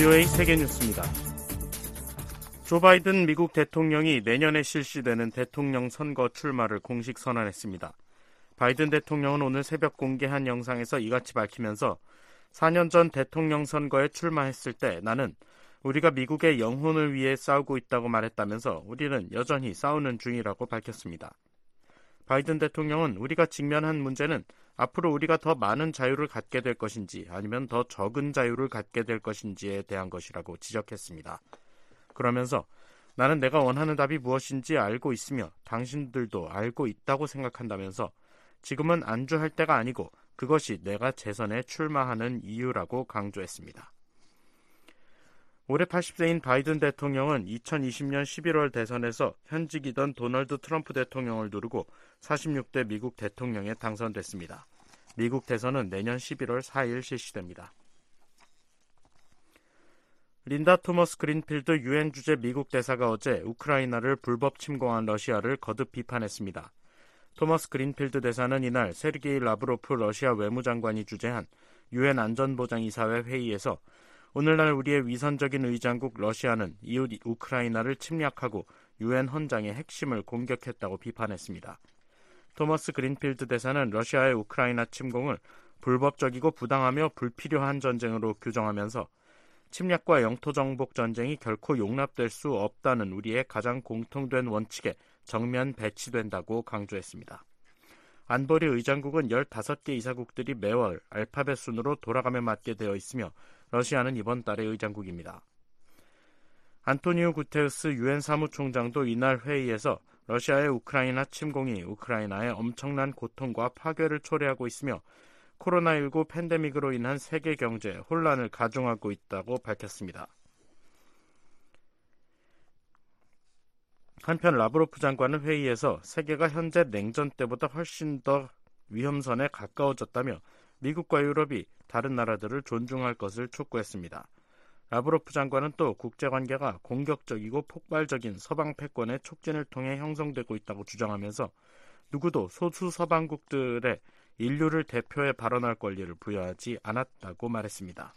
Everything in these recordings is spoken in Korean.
VOA 세계뉴스입니다. 조 바이든 미국 대통령이 내년에 실시되는 대통령 선거 출마를 공식 선언했습니다. 바이든 대통령은 오늘 새벽 공개한 영상에서 이같이 밝히면서 4년 전 대통령 선거에 출마했을 때 나는 우리가 미국의 영혼을 위해 싸우고 있다고 말했다면서 우리는 여전히 싸우는 중이라고 밝혔습니다. 바이든 대통령은 우리가 직면한 문제는 앞으로 우리가 더 많은 자유를 갖게 될 것인지 아니면 더 적은 자유를 갖게 될 것인지에 대한 것이라고 지적했습니다. 그러면서 나는 내가 원하는 답이 무엇인지 알고 있으며 당신들도 알고 있다고 생각한다면서 지금은 안주할 때가 아니고 그것이 내가 재선에 출마하는 이유라고 강조했습니다. 올해 80세인 바이든 대통령은 2020년 11월 대선에서 현직이던 도널드 트럼프 대통령을 누르고 46대 미국 대통령에 당선됐습니다. 미국 대선은 내년 11월 4일 실시됩니다. 린다 토머스 그린필드 유엔 주재 미국 대사가 어제 우크라이나를 불법 침공한 러시아를 거듭 비판했습니다. 토머스 그린필드 대사는 이날 세르게이 라브로프 러시아 외무장관이 주재한 유엔 안전보장이사회 회의에서 오늘날 우리의 위선적인 의장국 러시아는 이웃 우크라이나를 침략하고 유엔 헌장의 핵심을 공격했다고 비판했습니다. 토머스 그린필드 대사는 러시아의 우크라이나 침공을 불법적이고 부당하며 불필요한 전쟁으로 규정하면서 침략과 영토 정복 전쟁이 결코 용납될 수 없다는 우리의 가장 공통된 원칙에 정면 배치된다고 강조했습니다. 안보리 의장국은 15개 이사국들이 매월 알파벳 순으로 돌아가며 맡게 되어 있으며 러시아는 이번 달의 의장국입니다. 안토니우 구테우스 유엔 사무총장도 이날 회의에서 러시아의 우크라이나 침공이 우크라이나의 엄청난 고통과 파괴를 초래하고 있으며 코로나19 팬데믹으로 인한 세계 경제에 혼란을 가중하고 있다고 밝혔습니다. 한편 라브로프 장관은 회의에서 세계가 현재 냉전 때보다 훨씬 더 위험선에 가까워졌다며 미국과 유럽이 다른 나라들을 존중할 것을 촉구했습니다. 라브로프 장관은 또 국제관계가 공격적이고 폭발적인 서방 패권의 촉진을 통해 형성되고 있다고 주장하면서 누구도 소수 서방국들의 인류를 대표해 발언할 권리를 부여하지 않았다고 말했습니다.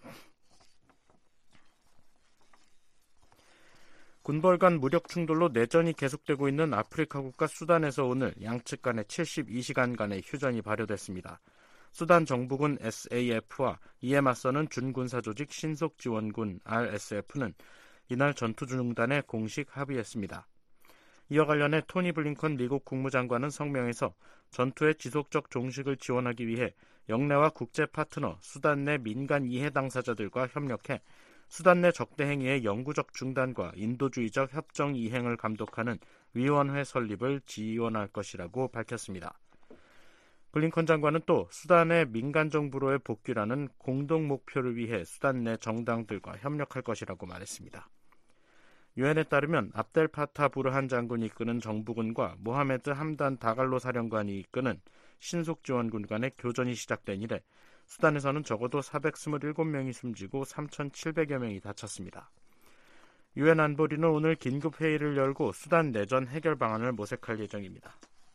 군벌 간 무력 충돌로 내전이 계속되고 있는 아프리카 국가 수단에서 오늘 양측 간의 72시간간의 휴전이 발효됐습니다. 수단 정부군 SAF와 이에 맞서는 준군사 조직 신속지원군 RSF는 이날 전투 중단에 공식 합의했습니다. 이와 관련해 토니 블링컨 미국 국무장관은 성명에서 전투의 지속적 종식을 지원하기 위해 영내와 국제 파트너, 수단 내 민간 이해 당사자들과 협력해 수단 내 적대 행위의 영구적 중단과 인도주의적 협정 이행을 감독하는 위원회 설립을 지원할 것이라고 밝혔습니다. 블링컨 장관은 또 수단의 민간 정부로의 복귀라는 공동 목표를 위해 수단 내 정당들과 협력할 것이라고 말했습니다. 유엔에 따르면 압델 파타 부르한 장군이 이끄는 정부군과 모하메드 함단 다갈로 사령관이 이끄는 신속지원군 간의 교전이 시작된 이래 수단에서는 적어도 427명이 숨지고 3,700여 명이 다쳤습니다. 유엔 안보리는 오늘 긴급 회의를 열고 수단 내전 해결 방안을 모색할 예정입니다.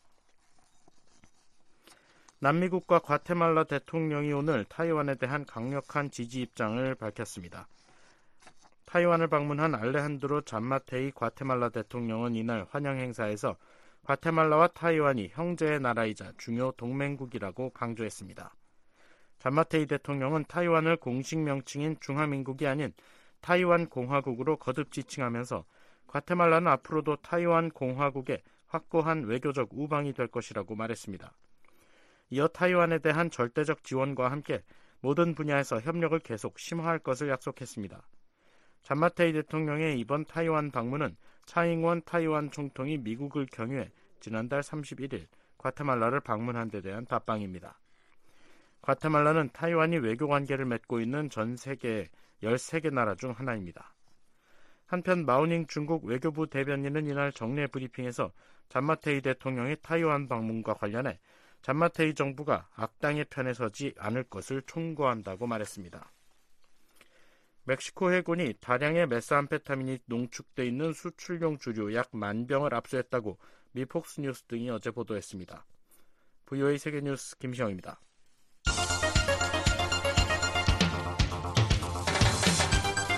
남미국과 과테말라 대통령이 오늘 타이완에 대한 강력한 지지 입장을 밝혔습니다. 타이완을 방문한 알레한드로 잠마테이 과테말라 대통령은 이날 환영 행사에서 과테말라와 타이완이 형제의 나라이자 중요 동맹국이라고 강조했습니다. 잠마테이 대통령은 타이완을 공식 명칭인 중화민국이 아닌 타이완 공화국으로 거듭 지칭하면서 과테말라는 앞으로도 타이완 공화국의 확고한 외교적 우방이 될 것이라고 말했습니다. 이어 타이완에 대한 절대적 지원과 함께 모든 분야에서 협력을 계속 심화할 것을 약속했습니다. 잠마테이 대통령의 이번 타이완 방문은 차잉원 타이완 총통이 미국을 경유해 지난달 31일 과테말라를 방문한 데 대한 답방입니다. 과테말라는 타이완이 외교관계를 맺고 있는 전 세계 13개 나라 중 하나입니다. 한편 마오닝 중국 외교부 대변인은 이날 정례 브리핑에서 잠마테이 대통령의 타이완 방문과 관련해 잠마테이 정부가 악당의 편에 서지 않을 것을 총구한다고 말했습니다. 멕시코 해군이 다량의 메스암페타민이 농축돼 있는 수출용 주류 약 10,000병을 압수했다고 미 폭스뉴스 등이 어제 보도했습니다. VOA 세계뉴스 김시영입니다.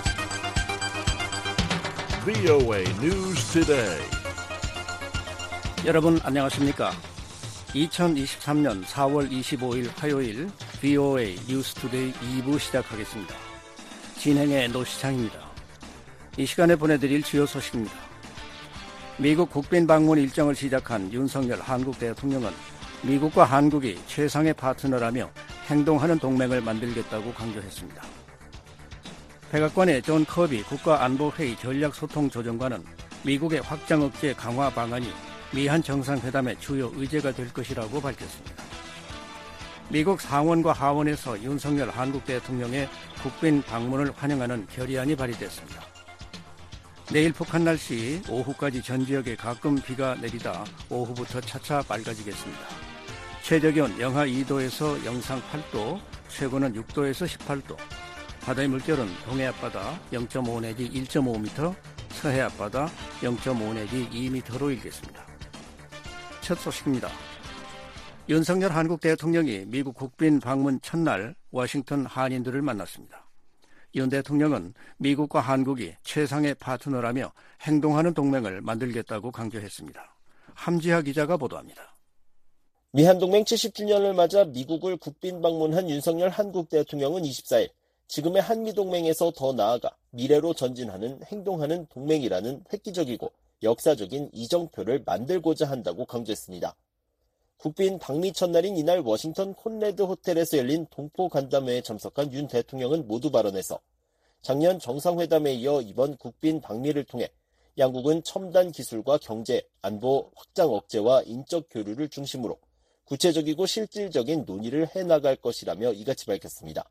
VOA News Today. 여러분 안녕하십니까? 2023년 4월 25일 화요일 VOA 뉴스 투데이 2부 시작하겠습니다. 진행의 노시창입니다. 이 시간에 보내드릴 주요 소식입니다. 미국 국빈 방문 일정을 시작한 윤석열 한국 대통령은 미국과 한국이 최상의 파트너라며 행동하는 동맹을 만들겠다고 강조했습니다. 백악관의 존 커비 국가안보회의 전략소통조정관은 미국의 확장 억제 강화 방안이 미한 정상회담의 주요 의제가 될 것이라고 밝혔습니다. 미국 상원과 하원에서 윤석열 한국 대통령의 국빈 방문을 환영하는 결의안이 발의됐습니다. 내일 북한 날씨 오후까지 전 지역에 가끔 비가 내리다 오후부터 차차 맑아지겠습니다. 최저기온 영하 2도에서 영상 8도, 최고는 6도에서 18도, 바다의 물결은 동해 앞바다 0.5 내지 1.5m, 서해 앞바다 0.5 내지 2m로 일겠습니다. 첫 소식입니다. 윤석열 한국 대통령이 미국 국빈 방문 첫날 워싱턴 한인들을 만났습니다. 윤 대통령은 미국과 한국이 최상의 파트너라며 행동하는 동맹을 만들겠다고 강조했습니다. 함지하 기자가 보도합니다. 미한동맹 70주년을 맞아 미국을 국빈 방문한 윤석열 한국 대통령은 24일 지금의 한미동맹에서 더 나아가 미래로 전진하는 행동하는 동맹이라는 획기적이고 역사적인 이정표를 만들고자 한다고 강조했습니다. 국빈 방미 첫날인 이날 워싱턴 콘레드 호텔에서 열린 동포 간담회에 참석한 윤 대통령은 모두 발언에서 작년 정상회담에 이어 이번 국빈 방미를 통해 양국은 첨단 기술과 경제, 안보, 확장 억제와 인적 교류를 중심으로 구체적이고 실질적인 논의를 해나갈 것이라며 이같이 밝혔습니다.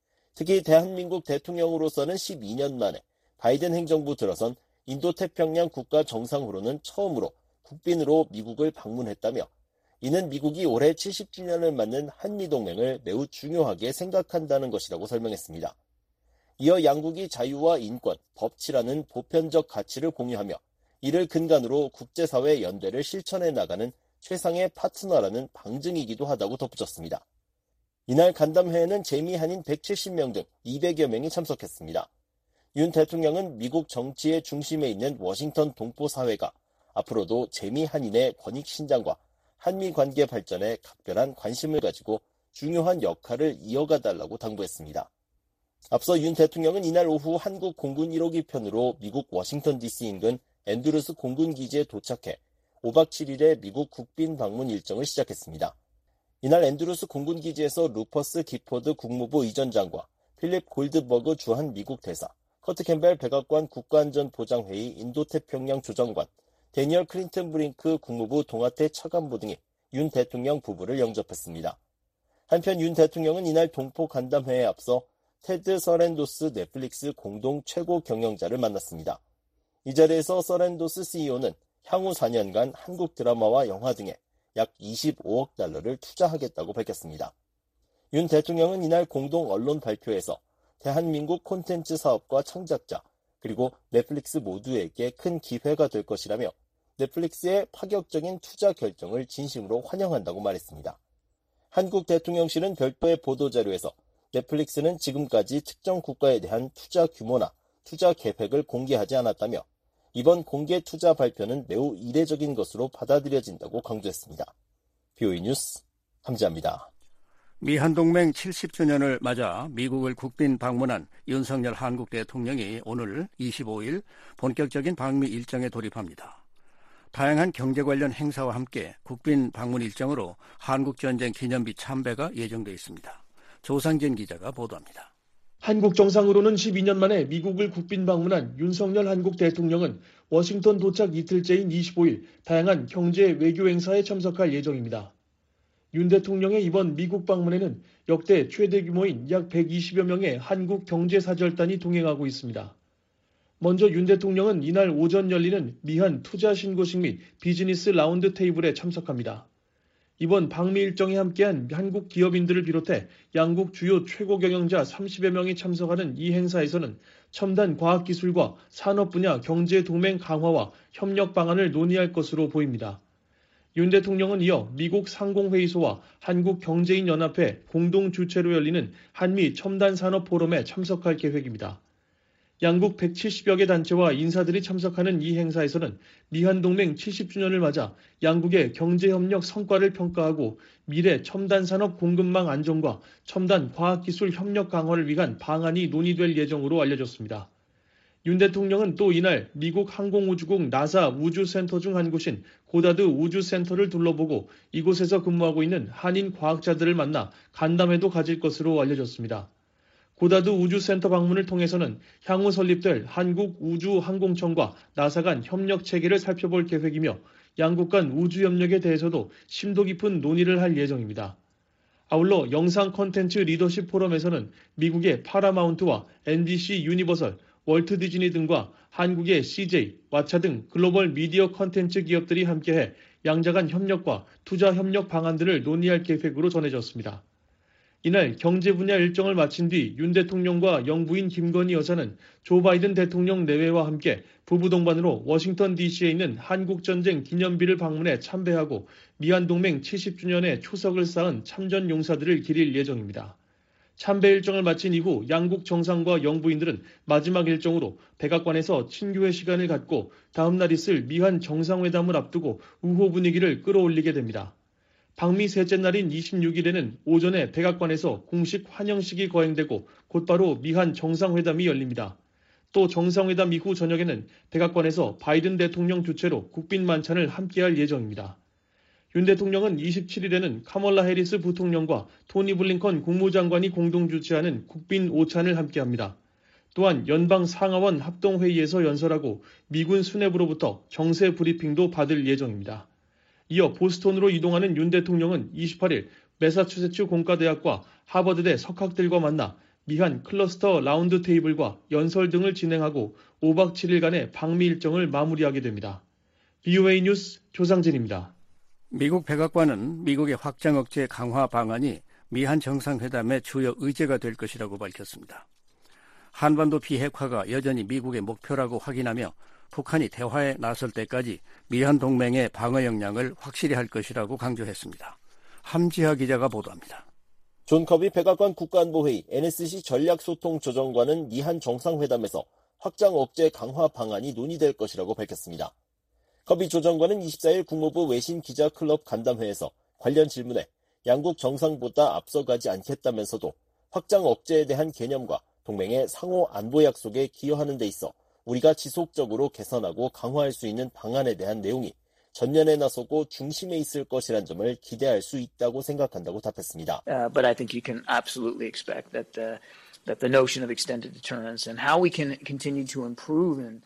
특히 대한민국 대통령으로서는 12년 만에 바이든 행정부 들어선 인도태평양 국가 정상으로는 처음으로 국빈으로 미국을 방문했다며 이는 미국이 올해 70주년을 맞는 한미동맹을 매우 중요하게 생각한다는 것이라고 설명했습니다. 이어 양국이 자유와 인권, 법치라는 보편적 가치를 공유하며 이를 근간으로 국제사회 연대를 실천해 나가는 최상의 파트너라는 방증이기도 하다고 덧붙였습니다. 이날 간담회에는 재미 한인 170명 등 200여 명이 참석했습니다. 윤 대통령은 미국 정치의 중심에 있는 워싱턴 동포사회가 앞으로도 재미 한인의 권익 신장과 한미 관계 발전에 각별한 관심을 가지고 중요한 역할을 이어가달라고 당부했습니다. 앞서 윤 대통령은 이날 오후 한국 공군 1호기 편으로 미국 워싱턴 DC 인근 앤드루스 공군기지에 도착해 5박 7일의 미국 국빈 방문 일정을 시작했습니다. 이날 앤드루스 공군기지에서 루퍼스 기포드 국무부 이전장과 필립 골드버그 주한 미국 대사, 커트 캠벨 백악관 국가안전보장회의 인도태평양 조정관, 데니얼 클린턴 브링크 국무부 동아태 차관보 등이 윤 대통령 부부를 영접했습니다. 한편 윤 대통령은 이날 동포 간담회에 앞서 테드 서렌도스 넷플릭스 공동 최고 경영자를 만났습니다. 이 자리에서 서렌도스 CEO는 향후 4년간 한국 드라마와 영화 등에 약 25억 달러를 투자하겠다고 밝혔습니다. 윤 대통령은 이날 공동 언론 발표에서 대한민국 콘텐츠 사업과 창작자 그리고 넷플릭스 모두에게 큰 기회가 될 것이라며 넷플릭스의 파격적인 투자 결정을 진심으로 환영한다고 말했습니다. 한국 대통령실은 별도의 보도자료에서 넷플릭스는 지금까지 특정 국가에 대한 투자 규모나 투자 계획을 공개하지 않았다며 이번 공개 투자 발표는 매우 이례적인 것으로 받아들여진다고 강조했습니다. VOA 뉴스 함지아입니다. 미한동맹 70주년을 맞아 미국을 국빈 방문한 윤석열 한국 대통령이 오늘 25일 본격적인 방미 일정에 돌입합니다. 다양한 경제 관련 행사와 함께 국빈 방문 일정으로 한국전쟁 기념비 참배가 예정돼 있습니다. 조상진 기자가 보도합니다. 한국 정상으로는 12년 만에 미국을 국빈 방문한 윤석열 한국 대통령은 워싱턴 도착 이틀째인 25일 다양한 경제 외교 행사에 참석할 예정입니다. 윤 대통령의 이번 미국 방문에는 역대 최대 규모인 약 120여 명의 한국 경제사절단이 동행하고 있습니다. 먼저 윤 대통령은 이날 오전 열리는 미한 투자 신고식 및 비즈니스 라운드 테이블에 참석합니다. 이번 방미 일정에 함께한 한국 기업인들을 비롯해 양국 주요 최고 경영자 30여 명이 참석하는 이 행사에서는 첨단 과학기술과 산업 분야 경제 동맹 강화와 협력 방안을 논의할 것으로 보입니다. 윤 대통령은 이어 미국 상공회의소와 한국경제인연합회 공동 주최로 열리는 한미 첨단 산업 포럼에 참석할 계획입니다. 양국 170여 개 단체와 인사들이 참석하는 이 행사에서는 미한 동맹 70주년을 맞아 양국의 경제협력 성과를 평가하고 미래 첨단 산업 공급망 안정과 첨단 과학기술 협력 강화를 위한 방안이 논의될 예정으로 알려졌습니다. 윤 대통령은 또 이날 미국 항공우주국 나사 우주센터 중 한 곳인 고다드 우주센터를 둘러보고 이곳에서 근무하고 있는 한인 과학자들을 만나 간담회도 가질 것으로 알려졌습니다. 고다드 우주센터 방문을 통해서는 향후 설립될 한국우주항공청과 나사 간 협력 체계를 살펴볼 계획이며 양국 간 우주협력에 대해서도 심도 깊은 논의를 할 예정입니다. 아울러 영상 콘텐츠 리더십 포럼에서는 미국의 파라마운트와 NBC 유니버설, 월트 디즈니 등과 한국의 CJ, 왓챠 등 글로벌 미디어 콘텐츠 기업들이 함께해 양자 간 협력과 투자 협력 방안들을 논의할 계획으로 전해졌습니다. 이날 경제 분야 일정을 마친 뒤 윤 대통령과 영부인 김건희 여사는 조 바이든 대통령 내외와 함께 부부 동반으로 워싱턴 DC에 있는 한국전쟁 기념비를 방문해 참배하고 미한 동맹 70주년에 초석을 쌓은 참전 용사들을 기릴 예정입니다. 참배 일정을 마친 이후 양국 정상과 영부인들은 마지막 일정으로 백악관에서 친교회 시간을 갖고 다음 날 있을 미한 정상회담을 앞두고 우호 분위기를 끌어올리게 됩니다. 방미 셋째 날인 26일에는 오전에 백악관에서 공식 환영식이 거행되고 곧바로 미한 정상회담이 열립니다. 또 정상회담 이후 저녁에는 백악관에서 바이든 대통령 주최로 국빈 만찬을 함께할 예정입니다. 윤 대통령은 27일에는 카멀라 해리스 부통령과 토니 블링컨 국무장관이 공동 주최하는 국빈 오찬을 함께합니다. 또한 연방 상하원 합동회의에서 연설하고 미군 수뇌부로부터 정세 브리핑도 받을 예정입니다. 이어 보스턴으로 이동하는 윤 대통령은 28일 매사추세츠 공과대학과 하버드대 석학들과 만나 미한 클러스터 라운드 테이블과 연설 등을 진행하고 5박 7일간의 방미 일정을 마무리하게 됩니다. BOA 뉴스 조상진입니다. 미국 백악관은 미국의 확장 억제 강화 방안이 미한 정상회담의 주요 의제가 될 것이라고 밝혔습니다. 한반도 비핵화가 여전히 미국의 목표라고 확인하며 북한이 대화에 나설 때까지 미한 동맹의 방어 역량을 확실히 할 것이라고 강조했습니다. 함지하 기자가 보도합니다. 존 커비 백악관 국가안보회의 NSC 전략소통조정관은 미한 정상회담에서 확장 억제 강화 방안이 논의될 것이라고 밝혔습니다. 커비 조정관은 24일 국무부 외신 기자 클럽 간담회에서 관련 질문에 양국 정상보다 앞서가지 않겠다면서도 확장 억제에 대한 개념과 동맹의 상호 안보 약속에 기여하는 데 있어 우리가 지속적으로 개선하고 강화할 수 있는 방안에 대한 내용이 전년에 나서고 중심에 있을 것이란 점을 기대할 수 있다고 생각한다고 답했습니다. But I think you can absolutely expect that the notion of extended deterrence and how we can continue to improve and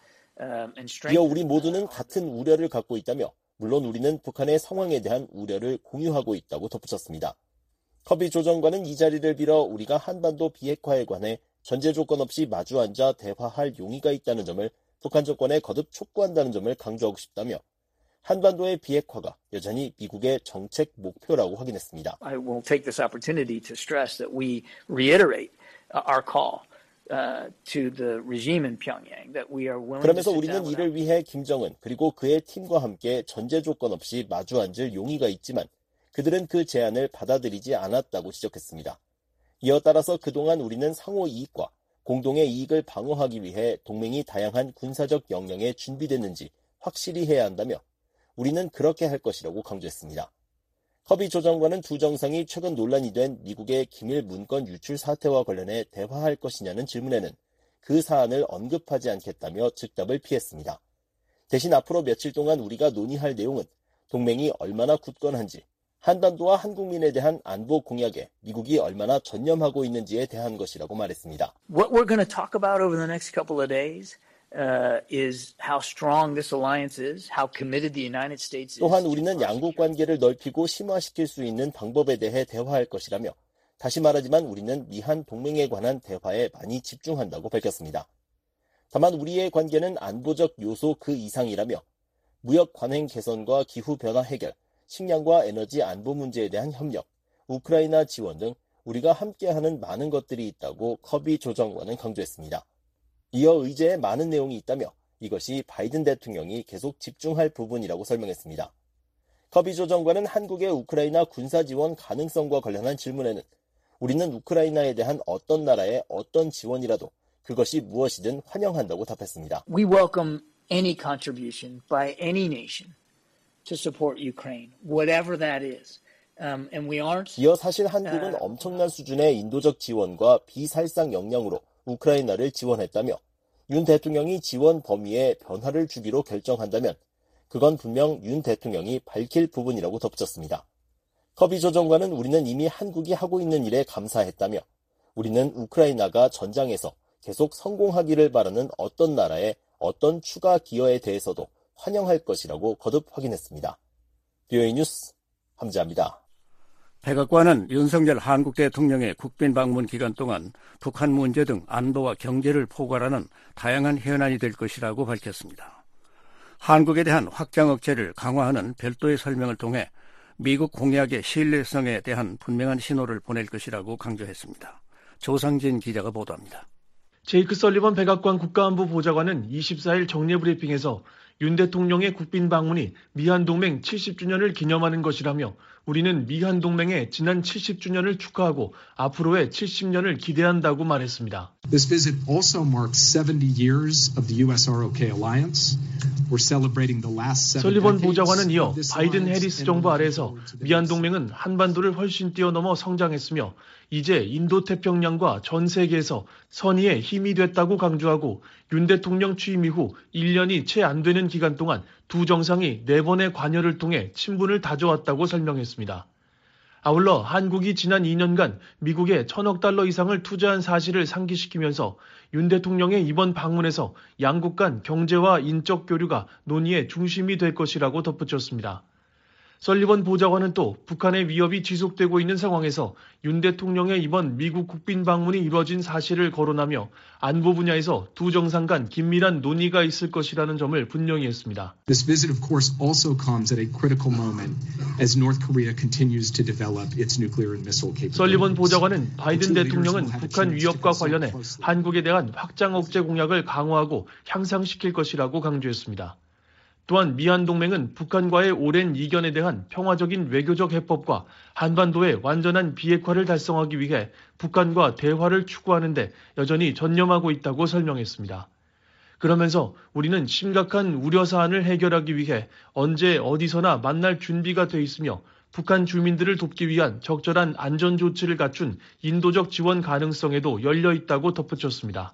이어 우리 모두는 같은 우려를 갖고 있다며 물론 우리는 북한의 상황에 대한 우려를 공유하고 있다고 덧붙였습니다. 커비 조정관은 이 자리를 빌어 우리가 한반도 비핵화에 관해 전제 조건 없이 마주 앉아 대화할 용의가 있다는 점을 북한 정권에 거듭 촉구한다는 점을 강조하고 싶다며 한반도의 비핵화가 여전히 미국의 정책 목표라고 확인했습니다. I will take this opportunity to stress that we reiterate our call to the regime in Pyongyang that we are willing 그러면서 to sit 우리는 down 이를 위해 김정은 그리고 그의 팀과 함께 전제 조건 없이 마주 앉을 용의가 있지만 그들은 그 제안을 받아들이지 않았다고 지적했습니다. 이어 따라서 그동안 우리는 상호 이익과 공동의 이익을 방어하기 위해 동맹이 다양한 군사적 역량에 준비됐는지 확실히 해야 한다며 우리는 그렇게 할 것이라고 강조했습니다. 커비 조정관은 두 정상이 최근 논란이 된 미국의 기밀 문건 유출 사태와 관련해 대화할 것이냐는 질문에는 그 사안을 언급하지 않겠다며 즉답을 피했습니다. 대신 앞으로 며칠 동안 우리가 논의할 내용은 동맹이 얼마나 굳건한지, 한반도와 한국민에 대한 안보 공약에 미국이 얼마나 전념하고 있는지에 대한 것이라고 말했습니다. What we're going to talk about over the next couple of days is how strong this alliance is, how committed the United States is. 또한 우리는 양국 관계를 넓히고 심화시킬 수 있는 방법에 대해 대화할 것이라며 다시 말하지만 우리는 미한 동맹에 관한 대화에 많이 집중한다고 밝혔습니다. 다만 우리의 관계는 안보적 요소 그 이상이라며 무역 관행 개선과 기후변화 해결, 식량과 에너지 안보 문제에 대한 협력, 우크라이나 지원 등 우리가 함께하는 많은 것들이 있다고 커비 조정관은 강조했습니다. 이어 의제에 많은 내용이 있다며 이것이 바이든 대통령이 계속 집중할 부분이라고 설명했습니다. 커비 조정관은 한국의 우크라이나 군사 지원 가능성과 관련한 질문에는 우리는 우크라이나에 대한 어떤 나라의 어떤 지원이라도 그것이 무엇이든 환영한다고 답했습니다. We welcome any contribution by any nation to support Ukraine, whatever that is. And we aren't. 이어 사실 한국은 엄청난 수준의 인도적 지원과 비살상 역량으로 우크라이나를 지원했다며 윤 대통령이 지원 범위에 변화를 주기로 결정한다면 그건 분명 윤 대통령이 밝힐 부분이라고 덧붙였습니다. 커비 조 장관은 우리는 이미 한국이 하고 있는 일에 감사했다며 우리는 우크라이나가 전장에서 계속 성공하기를 바라는 어떤 나라의 어떤 추가 기여에 대해서도 환영할 것이라고 거듭 확인했습니다. VOA 뉴스 함재합니다. 백악관은 윤석열 한국 대통령의 국빈 방문 기간 동안 북한 문제 등 안보와 경제를 포괄하는 다양한 현안이 될 것이라고 밝혔습니다. 한국에 대한 확장 억제를 강화하는 별도의 설명을 통해 미국 공약의 신뢰성에 대한 분명한 신호를 보낼 것이라고 강조했습니다. 조상진 기자가 보도합니다. 제이크 설리번 백악관 국가안보 보좌관은 24일 정례 브리핑에서 윤 대통령의 국빈 방문이 미한동맹 70주년을 기념하는 것이라며 우리는 미한동맹의 지난 70주년을 축하하고 앞으로의 70년을 기대한다고 말했습니다. This visit also marks 70 years of the US-ROK alliance. We're celebrating the last 7 설리번 decades. 보좌관은 이어 바이든 해리스 정부 아래에서 미한동맹은 한반도를 훨씬 뛰어넘어 성장했으며 이제 인도태평양과 전 세계에서 선의의 힘이 됐다고 강조하고 윤 대통령 취임 이후 1년이 채 안 되는 기간 동안 두 정상이 4번의 관여를 통해 친분을 다져왔다고 설명했습니다. 아울러 한국이 지난 2년간 미국에 1,000억 달러 이상을 투자한 사실을 상기시키면서 윤 대통령의 이번 방문에서 양국 간 경제와 인적 교류가 논의의 중심이 될 것이라고 덧붙였습니다. 설리번 보좌관은 또 북한의 위협이 지속되고 있는 상황에서 윤 대통령의 이번 미국 국빈 방문이 이루어진 사실을 거론하며 안보 분야에서 두 정상 간 긴밀한 논의가 있을 것이라는 점을 분명히 했습니다. This visit, of course, also comes at a critical moment as North Korea continues to develop its nuclear and missile capabilities. 설리번 보좌관은 바이든 대통령은 북한 위협과 관련해 한국에 대한 확장 억제 공약을 강화하고 향상시킬 것이라고 강조했습니다. 또한 미한동맹은 북한과의 오랜 이견에 대한 평화적인 외교적 해법과 한반도의 완전한 비핵화를 달성하기 위해 북한과 대화를 추구하는 데 여전히 전념하고 있다고 설명했습니다. 그러면서 우리는 심각한 우려사안을 해결하기 위해 언제 어디서나 만날 준비가 돼 있으며 북한 주민들을 돕기 위한 적절한 안전조치를 갖춘 인도적 지원 가능성에도 열려 있다고 덧붙였습니다.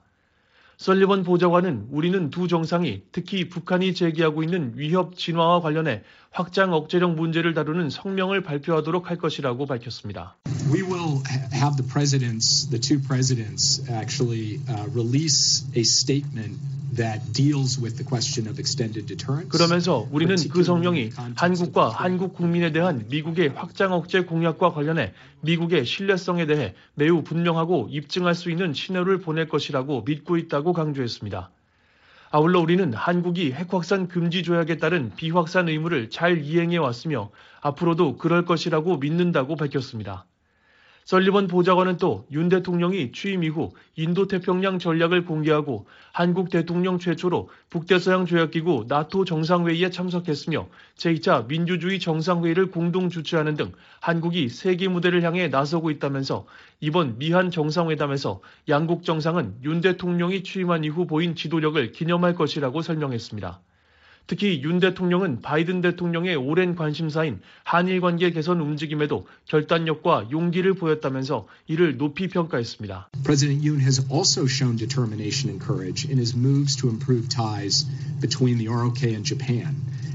설리번 보좌관은 우리는 두 정상이 특히 북한이 제기하고 있는 위협 진화와 관련해 확장 억제력 문제를 다루는 성명을 발표하도록 할 것이라고 밝혔습니다. We will have the two presidents actually release a statement that deals with the question of extended deterrence. 그러면서 우리는 그 성명이 한국과 한국 국민에 대한 미국의 확장 억제 공약과 관련해 미국의 신뢰성에 대해 매우 분명하고 입증할 수 있는 신호를 보낼 것이라고 믿고 있다고 강조했습니다. 아울러 우리는 한국이 핵확산 금지 조약에 따른 비확산 의무를 잘 이행해 왔으며 앞으로도 그럴 것이라고 믿는다고 밝혔습니다. 설리번 보좌관은 또 윤 대통령이 취임 이후 인도태평양 전략을 공개하고 한국 대통령 최초로 북대서양 조약기구 나토 정상회의에 참석했으며 제2차 민주주의 정상회의를 공동 주최하는 등 한국이 세계 무대를 향해 나서고 있다면서 이번 미한 정상회담에서 양국 정상은 윤 대통령이 취임한 이후 보인 지도력을 기념할 것이라고 설명했습니다. 특히 윤 대통령은 바이든 대통령의 오랜 관심사인 한일 관계 개선 움직임에도 결단력과 용기를 보였다면서 이를 높이 평가했습니다. President Yoon has also shown determination and courage in his moves to improve ties between the ROK and Japan.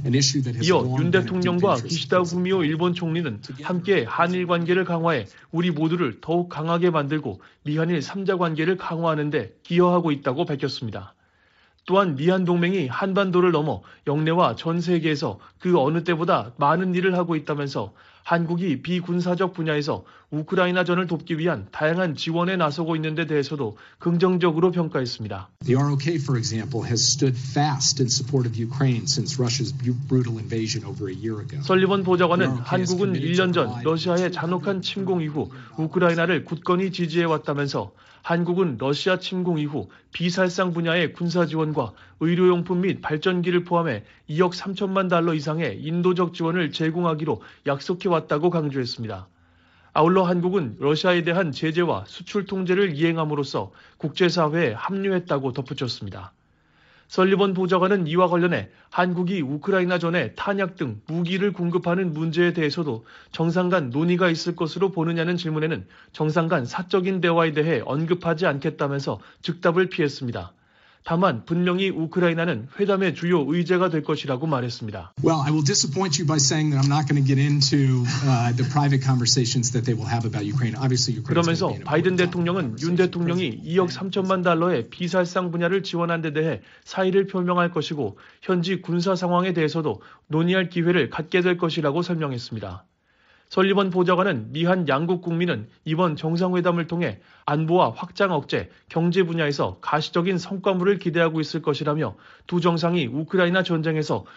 이어 윤 대통령과 기시다 후미오 일본 총리는 함께 한일 관계를 강화해 우리 모두를 더욱 강하게 만들고 미한일 3자 관계를 강화하는 데 기여하고 있다고 밝혔습니다. 또한 미한동맹이 한반도를 넘어 영내와 전 세계에서 그 어느 때보다 많은 일을 하고 있다면서 한국이 비군사적 분야에서 우크라이나전을 돕기 위한 다양한 지원에 나서고 있는 데 대해서도 긍정적으로 평가했습니다. The ROK, for example, has stood fast in support of Ukraine since Russia's brutal invasion over a year ago. 설리번 보좌관은 한국은 1년 전 러시아의 잔혹한 침공 이후 우크라이나를 굳건히 지지해 왔다면서 한국은 러시아 침공 이후 비살상 분야의 군사 지원과 의료용품 및 발전기를 포함해 2억 3천만 달러 이상의 인도적 지원을 제공하기로 약속해 왔다고 강조했습니다. 아울러 한국은 러시아에 대한 제재와 수출 통제를 이행함으로써 국제사회에 합류했다고 덧붙였습니다. 설리번 보좌관은 이와 관련해 한국이 우크라이나전에 탄약 등 무기를 공급하는 문제에 대해서도 정상 간 논의가 있을 것으로 보느냐는 질문에는 정상 간 사적인 대화에 대해 언급하지 않겠다면서 즉답을 피했습니다. 다만 분명히 우크라이나는 회담의 주요 의제가 될 것이라고 말했습니다. Well, I will disappoint you by saying that I'm not going to get into the private conversations that they will have about Ukraine. Obviously, Ukraine. 그러면서 바이든 대통령은 윤 대통령이 2억 3천만 달러의 비살상 분야를 지원한 데 대해 사의를 표명할 것이고 현지 군사 상황에 대해서도 논의할 기회를 갖게 될 것이라고 설명했습니다. 설리번 보좌관은 미한 양국 국민은 이번 정상회담을 통해 안보와 확장 억제, 경제 분야에서 가시적인 성과물을 기대하고 있을 것이라며 두 정상이 우크라이나 전쟁에서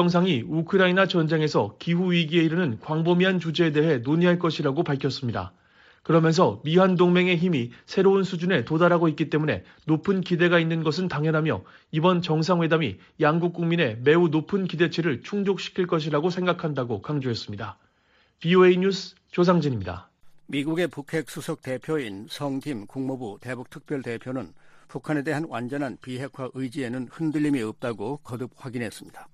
기후 위기에 이르는 광범위한 주제에 대해 논의할 것이라고 밝혔습니다. 그러면서 미한 동맹의 힘이 새로운 수준에 도달하고 있기 때문에 높은 기대가 있는 것은 당연하며 이번 정상회담이 양국 국민의 매우 높은 기대치를 충족시킬 것이라고 생각한다고 강조했습니다. VOA 뉴스 조상진입니다. 미국의 북핵 수석 대표인 성김 국무부 대북특별대표는 북한에 대한 완전한 비핵화 의지에는 흔들림이 없다고 거듭 확인했습니다.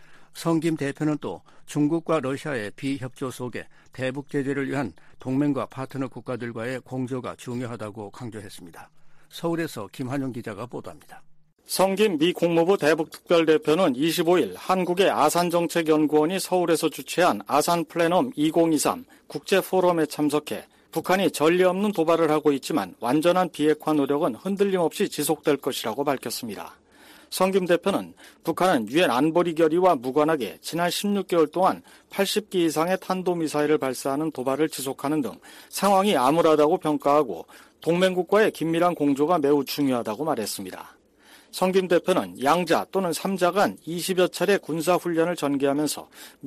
성김 대표는 또 중국과 러시아의 비협조 속에 대북 제재를 위한 동맹과 파트너 국가들과의 공조가 중요하다고 강조했습니다. 서울에서 김한용 기자가 보도합니다. 성김 미 국무부 대북특별대표는 25일 한국의 아산정책연구원이 서울에서 주최한 아산 플래넘 2023 국제포럼에 참석해 북한이 전례 없는 도발을 하고 있지만 완전한 비핵화 노력은 흔들림 없이 지속될 것이라고 밝혔습니다. 성김 대표는 북한은 유엔 안보리 결의와 무관하게 지난 16개월 동안 80기 이상의 탄도미사일을 발사하는 도발을 지속하는 등 상황이 암울하다고 평가하고 동맹국과의 긴밀한 공조가 매우 중요하다고 말했습니다. 성김 대표는 양자 또는 3자 간 20여 차례 군사훈련을 전개하면서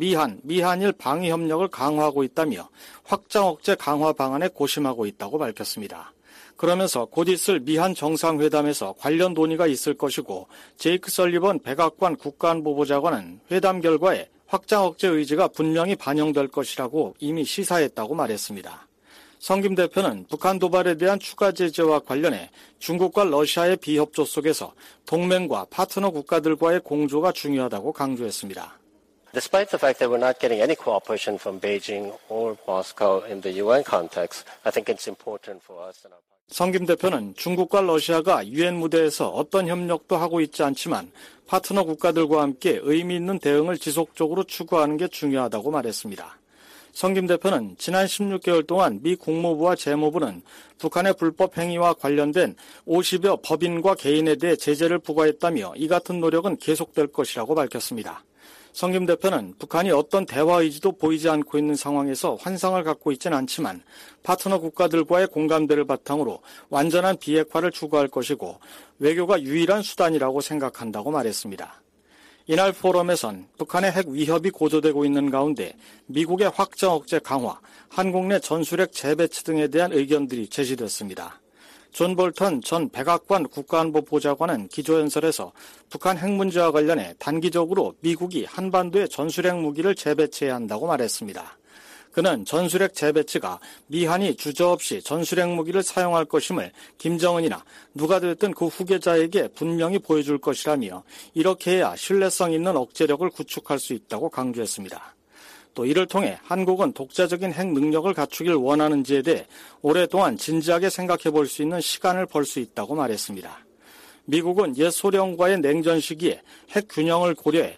미한일 방위 협력을 강화하고 있다며 확장 억제 강화 방안에 고심하고 있다고 밝혔습니다. 그러면서 곧 있을 미한 정상회담에서 관련 논의가 있을 것이고 제이크 설리번 백악관 국가안보보좌관은 회담 결과에 확장 억제 의지가 분명히 반영될 것이라고 이미 시사했다고 말했습니다. 성김 대표는 북한 도발에 대한 추가 제재와 관련해 중국과 러시아의 비협조 속에서 동맹과 파트너 국가들과의 공조가 중요하다고 강조했습니다. Despite the fact that we're not getting any cooperation from Beijing or Moscow in the UN context, I think it's important for us. 성김 대표는 중국과 러시아가 유엔 무대에서 어떤 협력도 하고 있지 않지만 파트너 국가들과 함께 의미 있는 대응을 지속적으로 추구하는 게 중요하다고 말했습니다. 성김 대표는 지난 16개월 동안 미 국무부와 재무부는 북한의 불법 행위와 관련된 50여 법인과 개인에 대해 제재를 부과했다며 이 같은 노력은 계속될 것이라고 밝혔습니다. 성김 대표는 북한이 어떤 대화 의지도 보이지 않고 있는 상황에서 환상을 갖고 있지는 않지만 파트너 국가들과의 공감대를 바탕으로 완전한 비핵화를 추구할 것이고 외교가 유일한 수단이라고 생각한다고 말했습니다. 이날 포럼에선 북한의 핵 위협이 고조되고 있는 가운데 미국의 확장 억제 강화, 한국 내 전술핵 재배치 등에 대한 의견들이 제시됐습니다. 존 볼턴 전 백악관 국가안보보좌관은 기조연설에서 북한 핵 문제와 관련해 단기적으로 미국이 한반도에 전술핵 무기를 재배치해야 한다고 말했습니다. 그는 전술핵 재배치가 미한이 주저없이 전술핵 무기를 사용할 것임을 김정은이나 누가 됐든 그 후계자에게 분명히 보여줄 것이라며 이렇게 해야 신뢰성 있는 억제력을 구축할 수 있다고 강조했습니다. 또 이를 통해 한국은 독자적인 핵 능력을 갖추길 원하는지에 대해 오랫동안 진지하게 생각해 볼 수 있는 시간을 벌 수 있다고 말했습니다. 미국은 옛 소련과의 냉전 시기에 핵 균형을 고려해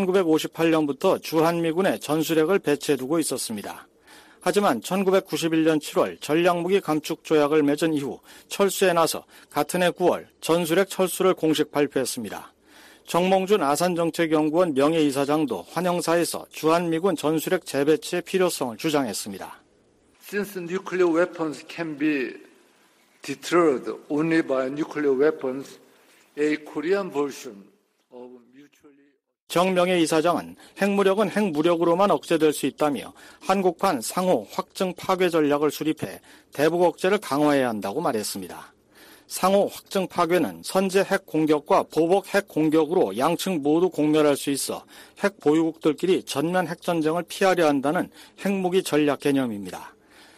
1958년부터 주한미군에 전술핵을 배치해두고 있었습니다. 하지만 1991년 7월 전략무기 감축 조약을 맺은 이후 철수에 나서 같은 해 9월 전술핵 철수를 공식 발표했습니다. 정몽준 아산정책연구원 명예이사장도 환영사에서 주한미군 전술핵 재배치의 필요성을 주장했습니다. Since nuclear weapons can be deterred only by nuclear weapons, a Korean version of mutually 정명예 이사장은 핵무력은 핵무력으로만 억제될 수 있다며 한국판 상호 확증 파괴 전략을 수립해 대북 억제를 강화해야 한다고 말했습니다. 상호 확증 파괴는 선제 핵 공격과 보복 핵 공격으로 양측 모두 공멸할 수 있어 핵 보유국들끼리 전면 핵전쟁을 피하려 한다는 핵무기 전략 개념입니다.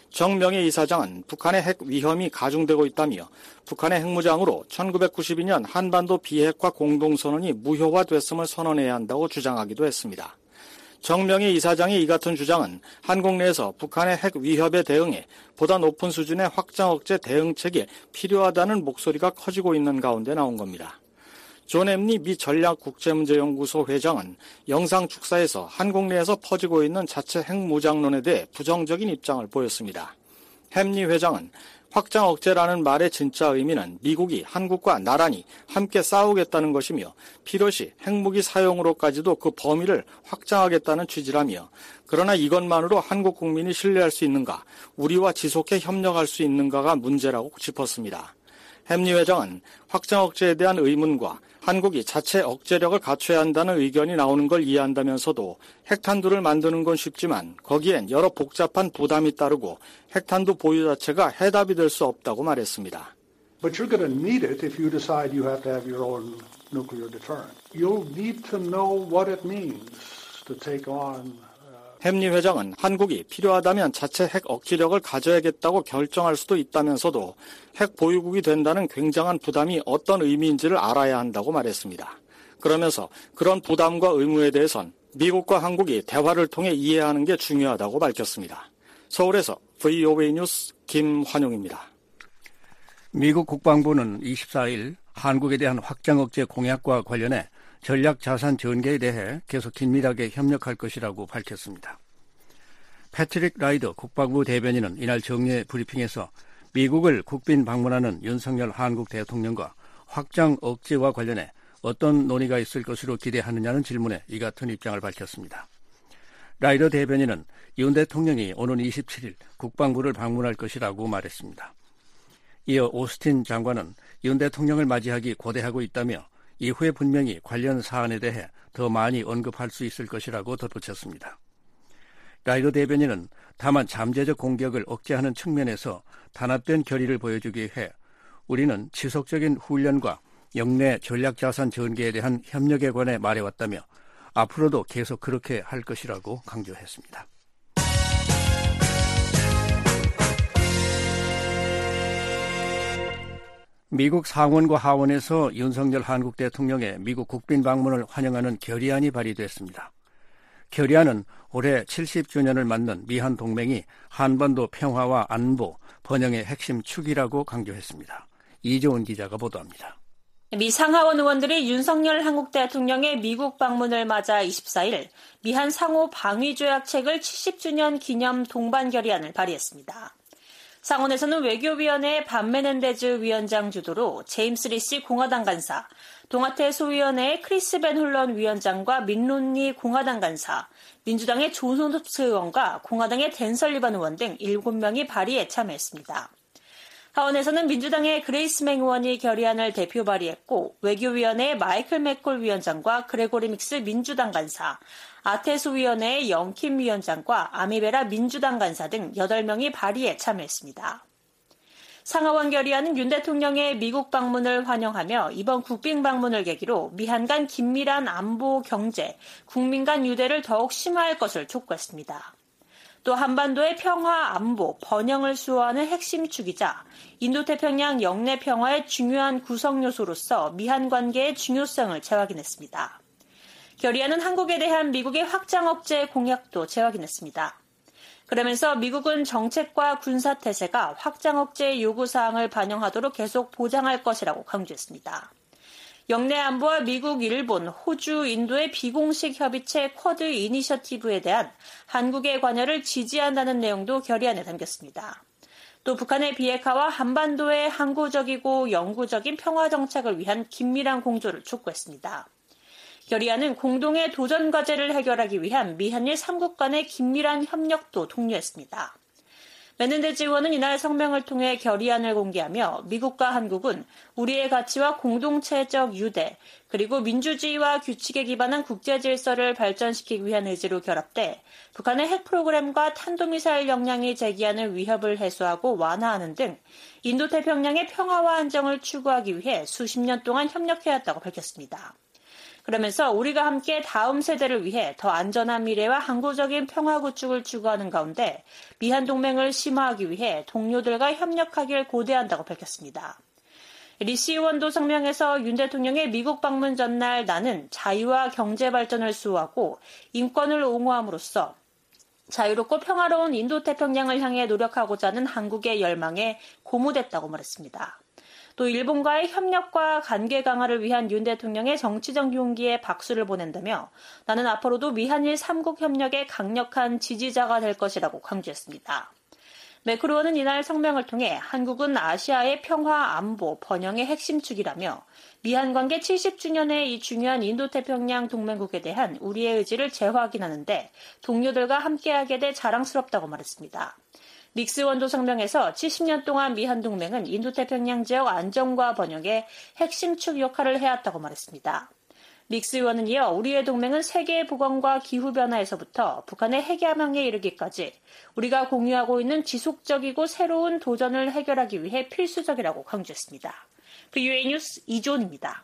정명희 이사장은 북한의 핵 위험이 가중되고 있다며 북한의 핵무장으로 1992년 한반도 비핵화 공동선언이 무효화됐음을 선언해야 한다고 주장하기도 했습니다. 정명희 이사장의 이 같은 주장은 한국 내에서 북한의 핵 위협에 대응해 보다 높은 수준의 확장 억제 대응책이 필요하다는 목소리가 커지고 있는 가운데 나온 겁니다. 존 햄리 미 전략국제문제연구소 회장은 영상 축사에서 한국 내에서 퍼지고 있는 자체 핵무장론에 대해 부정적인 입장을 보였습니다. 햄리 회장은 확장 억제라는 말의 진짜 의미는 미국이 한국과 나란히 함께 싸우겠다는 것이며 필요시 핵무기 사용으로까지도 그 범위를 확장하겠다는 취지라며 그러나 이것만으로 한국 국민이 신뢰할 수 있는가, 우리와 지속해 협력할 수 있는가가 문제라고 짚었습니다. 햄리 회장은 확장 억제에 대한 의문과 한국이 자체 억제력을 갖춰야 한다는 의견이 나오는 걸 이해한다면서도 핵탄두를 만드는 건 쉽지만 거기엔 여러 복잡한 부담이 따르고 핵탄두 보유 자체가 해답이 될 수 없다고 말했습니다. But you're going to need it if you decide you have to have your own nuclear deterrent. You'll need to know what it means to take on 햄리 회장은 한국이 필요하다면 자체 핵 억지력을 가져야겠다고 결정할 수도 있다면서도 핵 보유국이 된다는 굉장한 부담이 어떤 의미인지를 알아야 한다고 말했습니다. 그러면서 그런 부담과 의무에 대해선 미국과 한국이 대화를 통해 이해하는 게 중요하다고 밝혔습니다. 서울에서 VOA 뉴스 김환용입니다. 미국 국방부는 24일 한국에 대한 확장 억제 공약과 관련해 전략 자산 전개에 대해 계속 긴밀하게 협력할 것이라고 밝혔습니다. 패트릭 라이더 국방부 대변인은 이날 정례 브리핑에서 미국을 국빈 방문하는 윤석열 한국 대통령과 확장 억제와 관련해 어떤 논의가 있을 것으로 기대하느냐는 질문에 이 같은 입장을 밝혔습니다. 라이더 대변인은 윤 대통령이 오는 27일 국방부를 방문할 것이라고 말했습니다. 이어 오스틴 장관은 윤 대통령을 맞이하기 고대하고 있다며 이후에 분명히 관련 사안에 대해 더 많이 언급할 수 있을 것이라고 덧붙였습니다. 라이더 대변인은 다만 잠재적 공격을 억제하는 측면에서 단합된 결의를 보여주기 위해 우리는 지속적인 훈련과 영내 전략자산 전개에 대한 협력에 관해 말해왔다며 앞으로도 계속 그렇게 할 것이라고 강조했습니다. 미국 상원과 하원에서 윤석열 한국 대통령의 미국 국빈 방문을 환영하는 결의안이 발의됐습니다. 결의안은 올해 70주년을 맞는 미한 동맹이 한반도 평화와 안보, 번영의 핵심 축이라고 강조했습니다. 이조은 기자가 보도합니다. 미 상하원 의원들이 윤석열 한국 대통령의 미국 방문을 맞아 24일 미한 상호 방위조약책을 70주년 기념 동반 결의안을 발의했습니다. 상원에서는 외교위원회 반 메넨데즈 위원장 주도로 제임스 리시 공화당 간사, 동아태 소위원회의 크리스 벤 홀런 위원장과 민 롬니 공화당 간사, 민주당의 존 홉스 의원과 공화당의 댄 설리반 의원 등 7명이 발의에 참여했습니다. 하원에서는 민주당의 그레이스 맹 의원이 결의안을 대표 발의했고 외교위원회의 마이클 맥콜 위원장과 그레고리 믹스 민주당 간사, 아테소 위원회의 영킴 위원장과 아미베라 민주당 간사 등 8명이 발의에 참여했습니다. 상하원 결의안은 윤 대통령의 미국 방문을 환영하며 이번 국빈 방문을 계기로 미한 간 긴밀한 안보, 경제, 국민 간 유대를 더욱 심화할 것을 촉구했습니다. 또 한반도의 평화, 안보, 번영을 수호하는 핵심 축이자 인도태평양 영내 평화의 중요한 구성 요소로서 미한 관계의 중요성을 재확인했습니다. 결의안은 한국에 대한 미국의 확장 억제 공약도 재확인했습니다. 그러면서 미국은 정책과 군사태세가 확장 억제의 요구사항을 반영하도록 계속 보장할 것이라고 강조했습니다. 영내 안보와 미국, 일본, 호주, 인도의 비공식 협의체 쿼드 이니셔티브에 대한 한국의 관여를 지지한다는 내용도 결의안에 담겼습니다. 또 북한의 비핵화와 한반도의 항구적이고 영구적인 평화 정착을 위한 긴밀한 공조를 촉구했습니다. 결의안은 공동의 도전 과제를 해결하기 위한 미한일 3국 간의 긴밀한 협력도 독려했습니다. 메넨데즈 의원은 이날 성명을 통해 결의안을 공개하며 미국과 한국은 우리의 가치와 공동체적 유대, 그리고 민주주의와 규칙에 기반한 국제 질서를 발전시키기 위한 의지로 결합돼 북한의 핵 프로그램과 탄도미사일 역량이 제기하는 위협을 해소하고 완화하는 등 인도태평양의 평화와 안정을 추구하기 위해 수십 년 동안 협력해왔다고 밝혔습니다. 그러면서 우리가 함께 다음 세대를 위해 더 안전한 미래와 항구적인 평화 구축을 추구하는 가운데 미한 동맹을 심화하기 위해 동료들과 협력하길 고대한다고 밝혔습니다. 리시 의원도 성명에서 윤 대통령의 미국 방문 전날 나는 자유와 경제 발전을 수호하고 인권을 옹호함으로써 자유롭고 평화로운 인도태평양을 향해 노력하고자 하는 한국의 열망에 고무됐다고 말했습니다. 또 일본과의 협력과 관계 강화를 위한 윤 대통령의 정치적 용기에 박수를 보낸다며 나는 앞으로도 미한일 3국 협력의 강력한 지지자가 될 것이라고 강조했습니다. 매크로 의원은 이날 성명을 통해 한국은 아시아의 평화, 안보, 번영의 핵심 축이라며 미한 관계 70주년의 이 중요한 인도태평양 동맹국에 대한 우리의 의지를 재확인하는데 동료들과 함께하게 돼 자랑스럽다고 말했습니다. 닉스 의원도 성명에서 70년 동안 미한 동맹은 인도태평양 지역 안정과 번영의 핵심 축 역할을 해왔다고 말했습니다. 닉스 의원은 이어 우리의 동맹은 세계의 보건과 기후변화에서부터 북한의 핵야망에 이르기까지 우리가 공유하고 있는 지속적이고 새로운 도전을 해결하기 위해 필수적이라고 강조했습니다. VOA 뉴스 이조은입니다.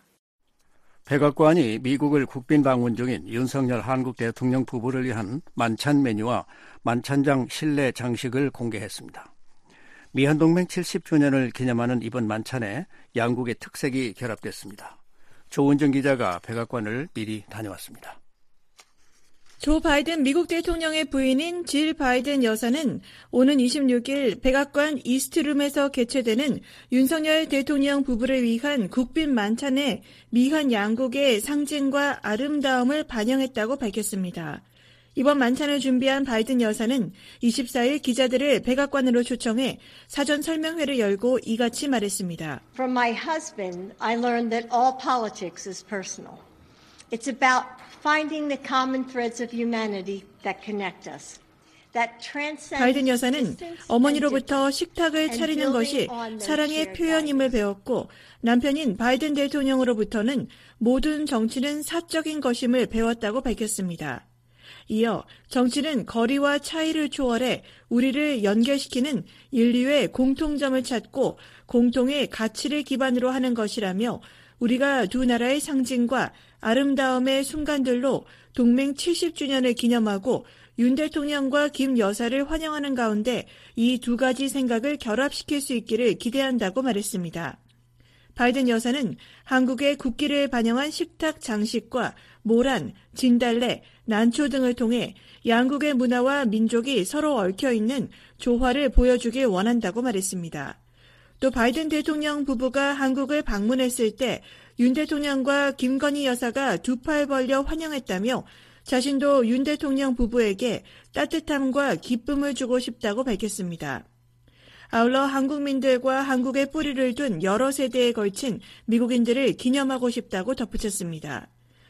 백악관이 미국을 국빈 방문 중인 윤석열 한국 대통령 부부를 위한 만찬 메뉴와 만찬장 실내 장식을 공개했습니다. 미한동맹 70주년을 기념하는 이번 만찬에 양국의 특색이 결합됐습니다. 조은정 기자가 백악관을 미리 다녀왔습니다. 조 바이든 미국 대통령의 부인인 질 바이든 여사는 오는 26일 백악관 이스트룸에서 개최되는 윤석열 대통령 부부를 위한 국빈 만찬에 미한 양국의 상징과 아름다움을 반영했다고 밝혔습니다. 이번 만찬을 준비한 바이든 여사는 24일 기자들을 백악관으로 초청해 사전 설명회를 열고 이같이 말했습니다. From my husband, I learned that all politics is personal. It's about finding the common threads of humanity that connect us. 바이든 여사는 어머니로부터 식탁을 차리는 것이 사랑의 표현임을 배웠고 남편인 바이든 대통령으로부터는 모든 정치는 사적인 것임을 배웠다고 밝혔습니다. 이어 정치는 거리와 차이를 초월해 우리를 연결시키는 인류의 공통점을 찾고 공통의 가치를 기반으로 하는 것이라며 우리가 두 나라의 상징과 아름다움의 순간들로 동맹 70주년을 기념하고 윤 대통령과 김 여사를 환영하는 가운데 이 두 가지 생각을 결합시킬 수 있기를 기대한다고 말했습니다. 바이든 여사는 한국의 국기를 반영한 식탁 장식과 모란, 진달래, 난초 등을 통해 양국의 문화와 민족이 서로 얽혀있는 조화를 보여주길 원한다고 말했습니다. 또 바이든 대통령 부부가 한국을 방문했을 때 윤 대통령과 김건희 여사가 두 팔 벌려 환영했다며 자신도 윤 대통령 부부에게 따뜻함과 기쁨을 주고 싶다고 밝혔습니다. 아울러 한국민들과 한국의 뿌리를 둔 여러 세대에 걸친 미국인들을 기념하고 싶다고 덧붙였습니다.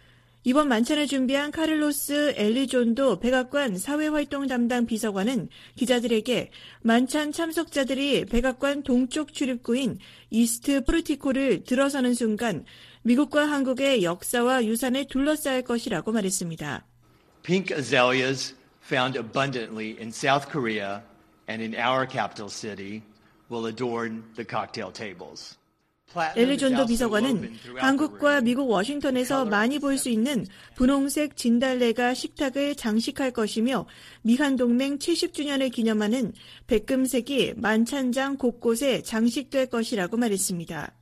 이번 만찬을 준비한 카를로스 엘리존도 백악관 사회활동 담당 비서관은 기자들에게 만찬 참석자들이 백악관 동쪽 출입구인 이스트 포르티코를 들어서는 순간 미국과 한국의 역사와 유산에 둘러싸일 것이라고 말했습니다. Pink azaleas found abundantly in South Korea and in our capital city will adorn the cocktail tables. 엘리존도 비서관은 한국과 미국 워싱턴에서 많이 볼 수 있는 분홍색 진달래가 식탁을 장식할 것이며 미한동맹 70주년을 기념하는 백금색이 만찬장 곳곳에 장식될 것이라고 말했습니다.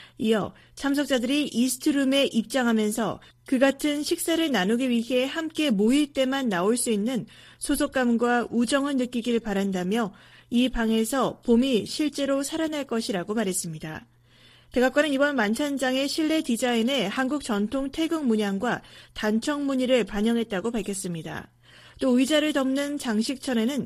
이어 참석자들이 이스트룸에 입장하면서 그 같은 식사를 나누기 위해 함께 모일 때만 나올 수 있는 소속감과 우정을 느끼길 바란다며 이 방에서 봄이 실제로 살아날 것이라고 말했습니다. 백악관은 이번 만찬장의 실내 디자인에 한국 전통 태극 문양과 단청 무늬를 반영했다고 밝혔습니다. 또 의자를 덮는 장식천에는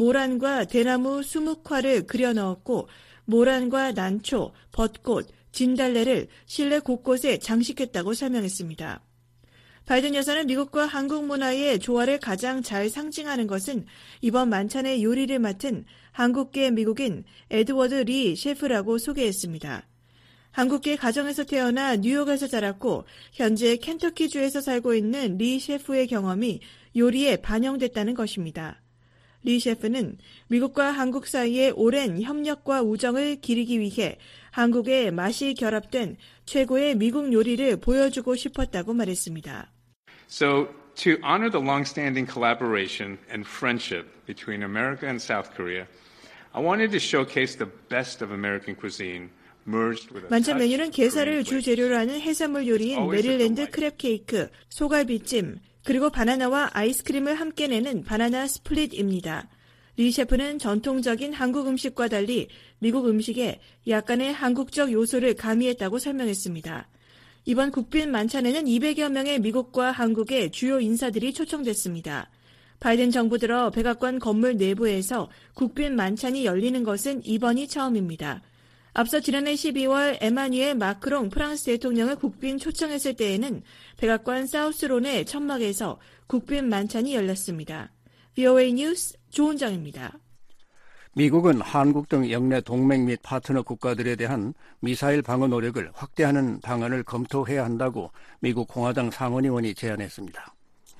모란과 대나무 수묵화를 그려 넣었고 모란과 난초, 벚꽃, 진달래를 실내 곳곳에 장식했다고 설명했습니다. 바이든 여사는 미국과 한국 문화의 조화를 가장 잘 상징하는 것은 이번 만찬의 요리를 맡은 한국계 미국인 에드워드 리 셰프라고 소개했습니다. 한국계 가정에서 태어나 뉴욕에서 자랐고 현재 켄터키주에서 살고 있는 리 셰프의 경험이 요리에 반영됐다는 것입니다. 리 셰프는 미국과 한국 사이의 오랜 협력과 우정을 기리기 위해 한국의 맛이 결합된 최고의 미국 요리를 보여주고 싶었다고 말했습니다. So to honor the long-standing collaboration and friendship between America and South Korea, I wanted to showcase the best of American cuisine. 만찬 메뉴는 게살을 주 재료로 하는 해산물 요리인 메릴랜드 크랩 케이크, 소갈비찜, 그리고 바나나와 아이스크림을 함께 내는 바나나 스플릿입니다. 리 셰프는 전통적인 한국 음식과 달리 미국 음식에 약간의 한국적 요소를 가미했다고 설명했습니다. 이번 국빈 만찬에는 200여 명의 미국과 한국의 주요 인사들이 초청됐습니다. 바이든 정부 들어 백악관 건물 내부에서 국빈 만찬이 열리는 것은 이번이 처음입니다. 앞서 지난해 12월 에마뉘엘 마크롱 프랑스 대통령을 국빈 초청했을 때에는 백악관 사우스론의 천막에서 국빈 만찬이 열렸습니다. VOA 뉴스 조은정입니다. 미국은 한국 등 영내 동맹 및 파트너 국가들에 대한 미사일 방어 노력을 확대하는 방안을 검토해야 한다고 미국 공화당 상원의원이 제안했습니다.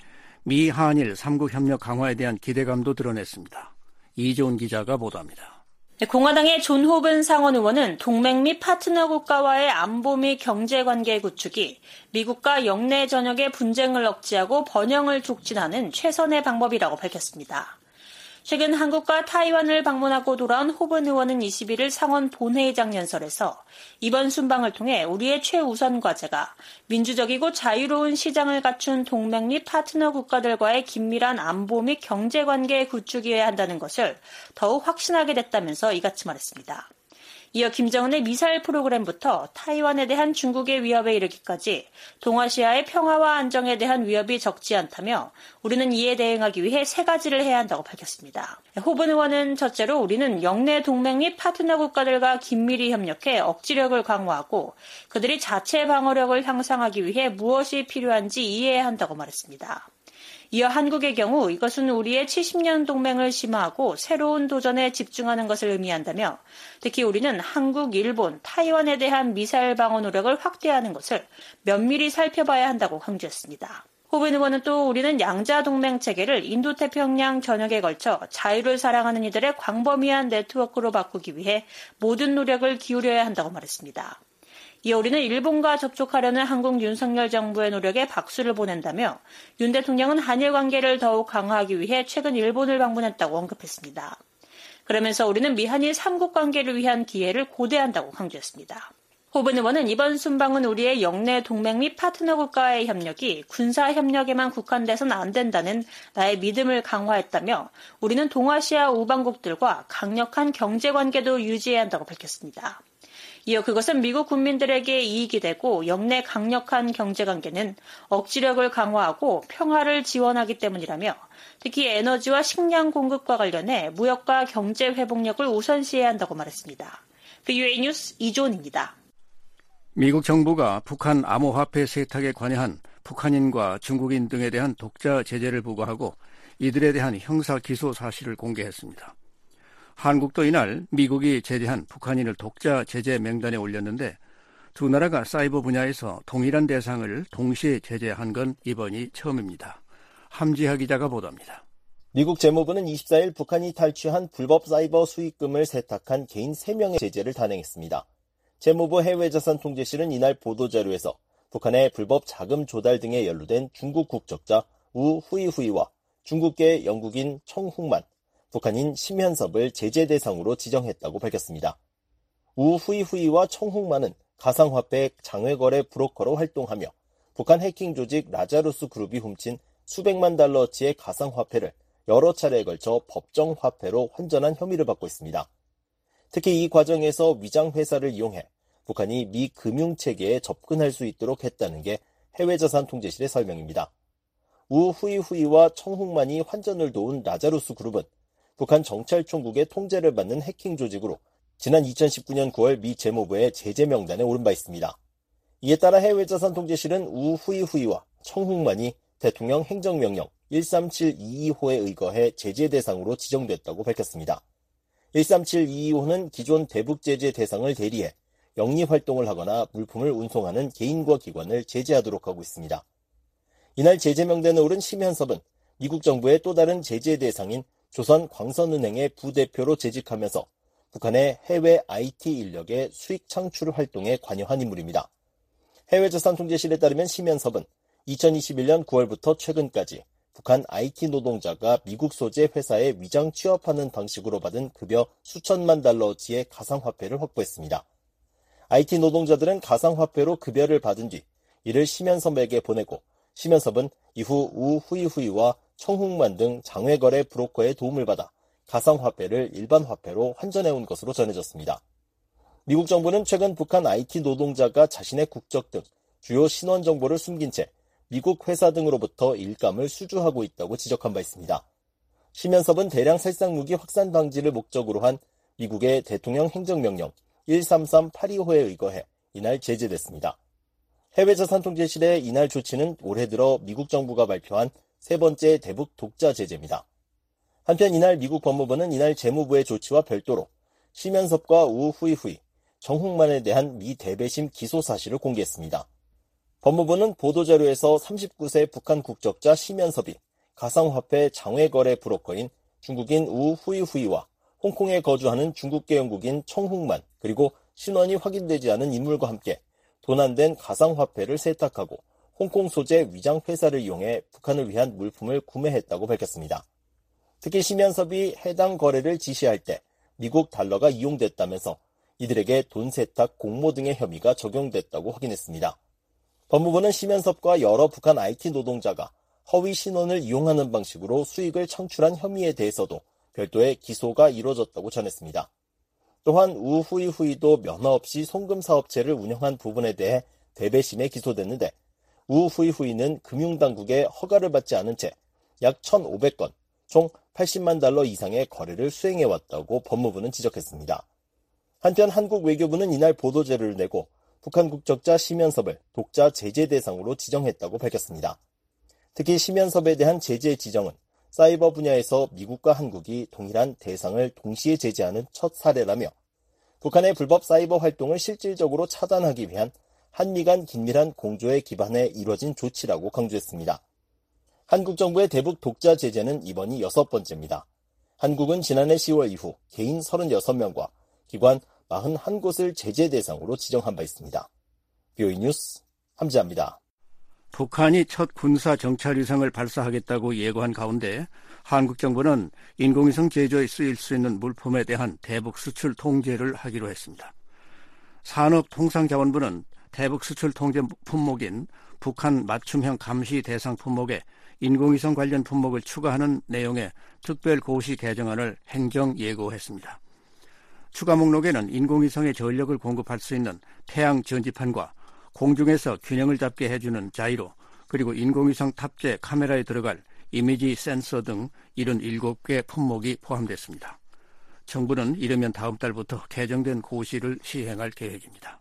미 한일 3국 협력 강화에 대한 기대감도 드러냈습니다. 이조은 기자가 보도합니다. 공화당의 존 호븐 상원 의원은 동맹 및 파트너 국가와의 안보 및 경제관계 구축이 미국과 영내 전역의 분쟁을 억제하고 번영을 촉진하는 최선의 방법이라고 밝혔습니다. 최근 한국과 타이완을 방문하고 돌아온 호븐 의원은 21일 상원 본회의장 연설에서 이번 순방을 통해 우리의 최우선 과제가 민주적이고 자유로운 시장을 갖춘 동맹 및 파트너 국가들과의 긴밀한 안보 및 경제관계 구축이어야 한다는 것을 더욱 확신하게 됐다면서 이같이 말했습니다. 이어 김정은의 미사일 프로그램부터 타이완에 대한 중국의 위협에 이르기까지 동아시아의 평화와 안정에 대한 위협이 적지 않다며 우리는 이에 대응하기 위해 3가지를 해야 한다고 밝혔습니다. 호븐 의원은 첫째로 우리는 영내 동맹 및 파트너 국가들과 긴밀히 협력해 억지력을 강화하고 그들이 자체 방어력을 향상하기 위해 무엇이 필요한지 이해해야 한다고 말했습니다. 이어 한국의 경우 이것은 우리의 70년 동맹을 심화하고 새로운 도전에 집중하는 것을 의미한다며 특히 우리는 한국, 일본, 타이완에 대한 미사일 방어 노력을 확대하는 것을 면밀히 살펴봐야 한다고 강조했습니다. 호븐 의원은 또 우리는 양자 동맹 체계를 인도태평양 전역에 걸쳐 자유를 사랑하는 이들의 광범위한 네트워크로 바꾸기 위해 모든 노력을 기울여야 한다고 말했습니다. 이어 우리는 일본과 접촉하려는 한국 윤석열 정부의 노력에 박수를 보낸다며 윤 대통령은 한일 관계를 더욱 강화하기 위해 최근 일본을 방문했다고 언급했습니다. 그러면서 우리는 미한일 3국 관계를 위한 기회를 고대한다고 강조했습니다. 호븐 의원은 이번 순방은 우리의 영내 동맹 및 파트너 국가의 협력이 군사 협력에만 국한돼서는 안 된다는 나의 믿음을 강화했다며 우리는 동아시아 우방국들과 강력한 경제관계도 유지해야 한다고 밝혔습니다. 이어 그것은 미국 국민들에게 이익이 되고 영내 강력한 경제관계는 억지력을 강화하고 평화를 지원하기 때문이라며 특히 에너지와 식량 공급과 관련해 무역과 경제 회복력을 우선시해야 한다고 말했습니다. VOA 뉴스 이조은입니다. 미국 정부가 북한 암호화폐 세탁에 관여한 북한인과 중국인 등에 대한 독자 제재를 부과하고 이들에 대한 형사 기소 사실을 공개했습니다. 한국도 이날 미국이 제재한 북한인을 독자 제재 명단에 올렸는데 두 나라가 사이버 분야에서 동일한 대상을 동시에 제재한 건 이번이 처음입니다. 함지하 기자가 보도합니다. 미국 재무부는 24일 북한이 탈취한 불법 사이버 수익금을 세탁한 개인 3명의 제재를 단행했습니다. 재무부 해외자산통제실은 이날 보도자료에서 북한의 불법 자금 조달 등에 연루된 중국 국적자 우 후이후이와 중국계 영국인 청훅만, 북한인 심현섭을 제재 대상으로 지정했다고 밝혔습니다. 우 후이후이와 청훅만은 가상화폐 장외거래 브로커로 활동하며 북한 해킹 조직 라자루스 그룹이 훔친 수백만 달러어치의 가상화폐를 여러 차례에 걸쳐 법정 화폐로 환전한 혐의를 받고 있습니다. 특히 이 과정에서 위장회사를 이용해 북한이 미 금융체계에 접근할 수 있도록 했다는 게 해외자산통제실의 설명입니다. 우 후이후이와 청훅만이 환전을 도운 라자루스 그룹은 북한 정찰총국의 통제를 받는 해킹 조직으로 지난 2019년 9월 미 재무부의 제재 명단에 오른 바 있습니다. 이에 따라 해외자산통제실은 우 후이후이와 청훅만이 대통령 행정명령 13722호에 의거해 제재 대상으로 지정됐다고 밝혔습니다. 13722호는 기존 대북 제재 대상을 대리해 영리활동을 하거나 물품을 운송하는 개인과 기관을 제재하도록 하고 있습니다. 이날 제재 명단에 오른 심현섭은 미국 정부의 또 다른 제재 대상인 조선광선은행의 부대표로 재직하면서 북한의 해외 IT 인력의 수익 창출 활동에 관여한 인물입니다. 해외자산통제실에 따르면 심연섭은 2021년 9월부터 최근까지 북한 IT 노동자가 미국 소재 회사에 위장 취업하는 방식으로 받은 급여 수천만 달러어치의 가상화폐를 확보했습니다. IT 노동자들은 가상화폐로 급여를 받은 뒤 이를 심연섭에게 보내고 심연섭은 이후 우후이후이와 청훅만 등 장외거래 브로커의 도움을 받아 가상화폐를 일반 화폐로 환전해온 것으로 전해졌습니다. 미국 정부는 최근 북한 IT 노동자가 자신의 국적 등 주요 신원 정보를 숨긴 채 미국 회사 등으로부터 일감을 수주하고 있다고 지적한 바 있습니다. 심연섭은 대량 살상무기 확산 방지를 목적으로 한 미국의 대통령 행정명령 133-825에 의거해 이날 제재됐습니다. 해외자산통제실의 이날 조치는 올해 들어 미국 정부가 발표한 세 번째 대북 독자 제재입니다. 한편 이날 미국 법무부는 이날 재무부의 조치와 별도로 심연섭과 우후이후이, 정훅만에 대한 미 대배심 기소 사실을 공개했습니다. 법무부는 보도자료에서 39세 북한 국적자 심연섭이 가상화폐 장외거래 브로커인 중국인 우후이후이와 홍콩에 거주하는 중국계 영국인 청훅만 그리고 신원이 확인되지 않은 인물과 함께 도난된 가상화폐를 세탁하고 홍콩 소재 위장 회사를 이용해 북한을 위한 물품을 구매했다고 밝혔습니다. 특히 심연섭이 해당 거래를 지시할 때 미국 달러가 이용됐다면서 이들에게 돈 세탁 공모 등의 혐의가 적용됐다고 확인했습니다. 법무부는 심연섭과 여러 북한 IT 노동자가 허위 신원을 이용하는 방식으로 수익을 창출한 혐의에 대해서도 별도의 기소가 이루어졌다고 전했습니다. 또한 우후이후이도 면허 없이 송금 사업체를 운영한 부분에 대해 대배심에 기소됐는데 우후이후이는 금융당국의 허가를 받지 않은 채 약 1,500건, 총 80만 달러 이상의 거래를 수행해왔다고 법무부는 지적했습니다. 한편 한국 외교부는 이날 보도자료를 내고 북한 국적자 심연섭을 독자 제재 대상으로 지정했다고 밝혔습니다. 특히 심연섭에 대한 제재 지정은 사이버 분야에서 미국과 한국이 동일한 대상을 동시에 제재하는 첫 사례라며 북한의 불법 사이버 활동을 실질적으로 차단하기 위한 한미 간 긴밀한 공조에 기반해 이뤄진 조치라고 강조했습니다. 한국 정부의 대북 독자 제재는 이번이 6번째입니다. 한국은 지난해 10월 이후 개인 36명과 기관 41곳을 제재 대상으로 지정한 바 있습니다. BOE 뉴스 함지아입니다. 북한이 첫 군사 정찰 위성을 발사하겠다고 예고한 가운데 한국 정부는 인공위성 제조에 쓰일 수 있는 물품에 대한 대북 수출 통제를 하기로 했습니다. 산업통상자원부는 대북 수출 통제 품목인 북한 맞춤형 감시 대상 품목에 인공위성 관련 품목을 추가하는 내용의 특별 고시 개정안을 행정 예고했습니다. 추가 목록에는 인공위성의 전력을 공급할 수 있는 태양 전지판과 공중에서 균형을 잡게 해주는 자이로, 그리고 인공위성 탑재 카메라에 들어갈 이미지 센서 등 77개 품목이 포함됐습니다. 정부는 이르면 다음 달부터 개정된 고시를 시행할 계획입니다.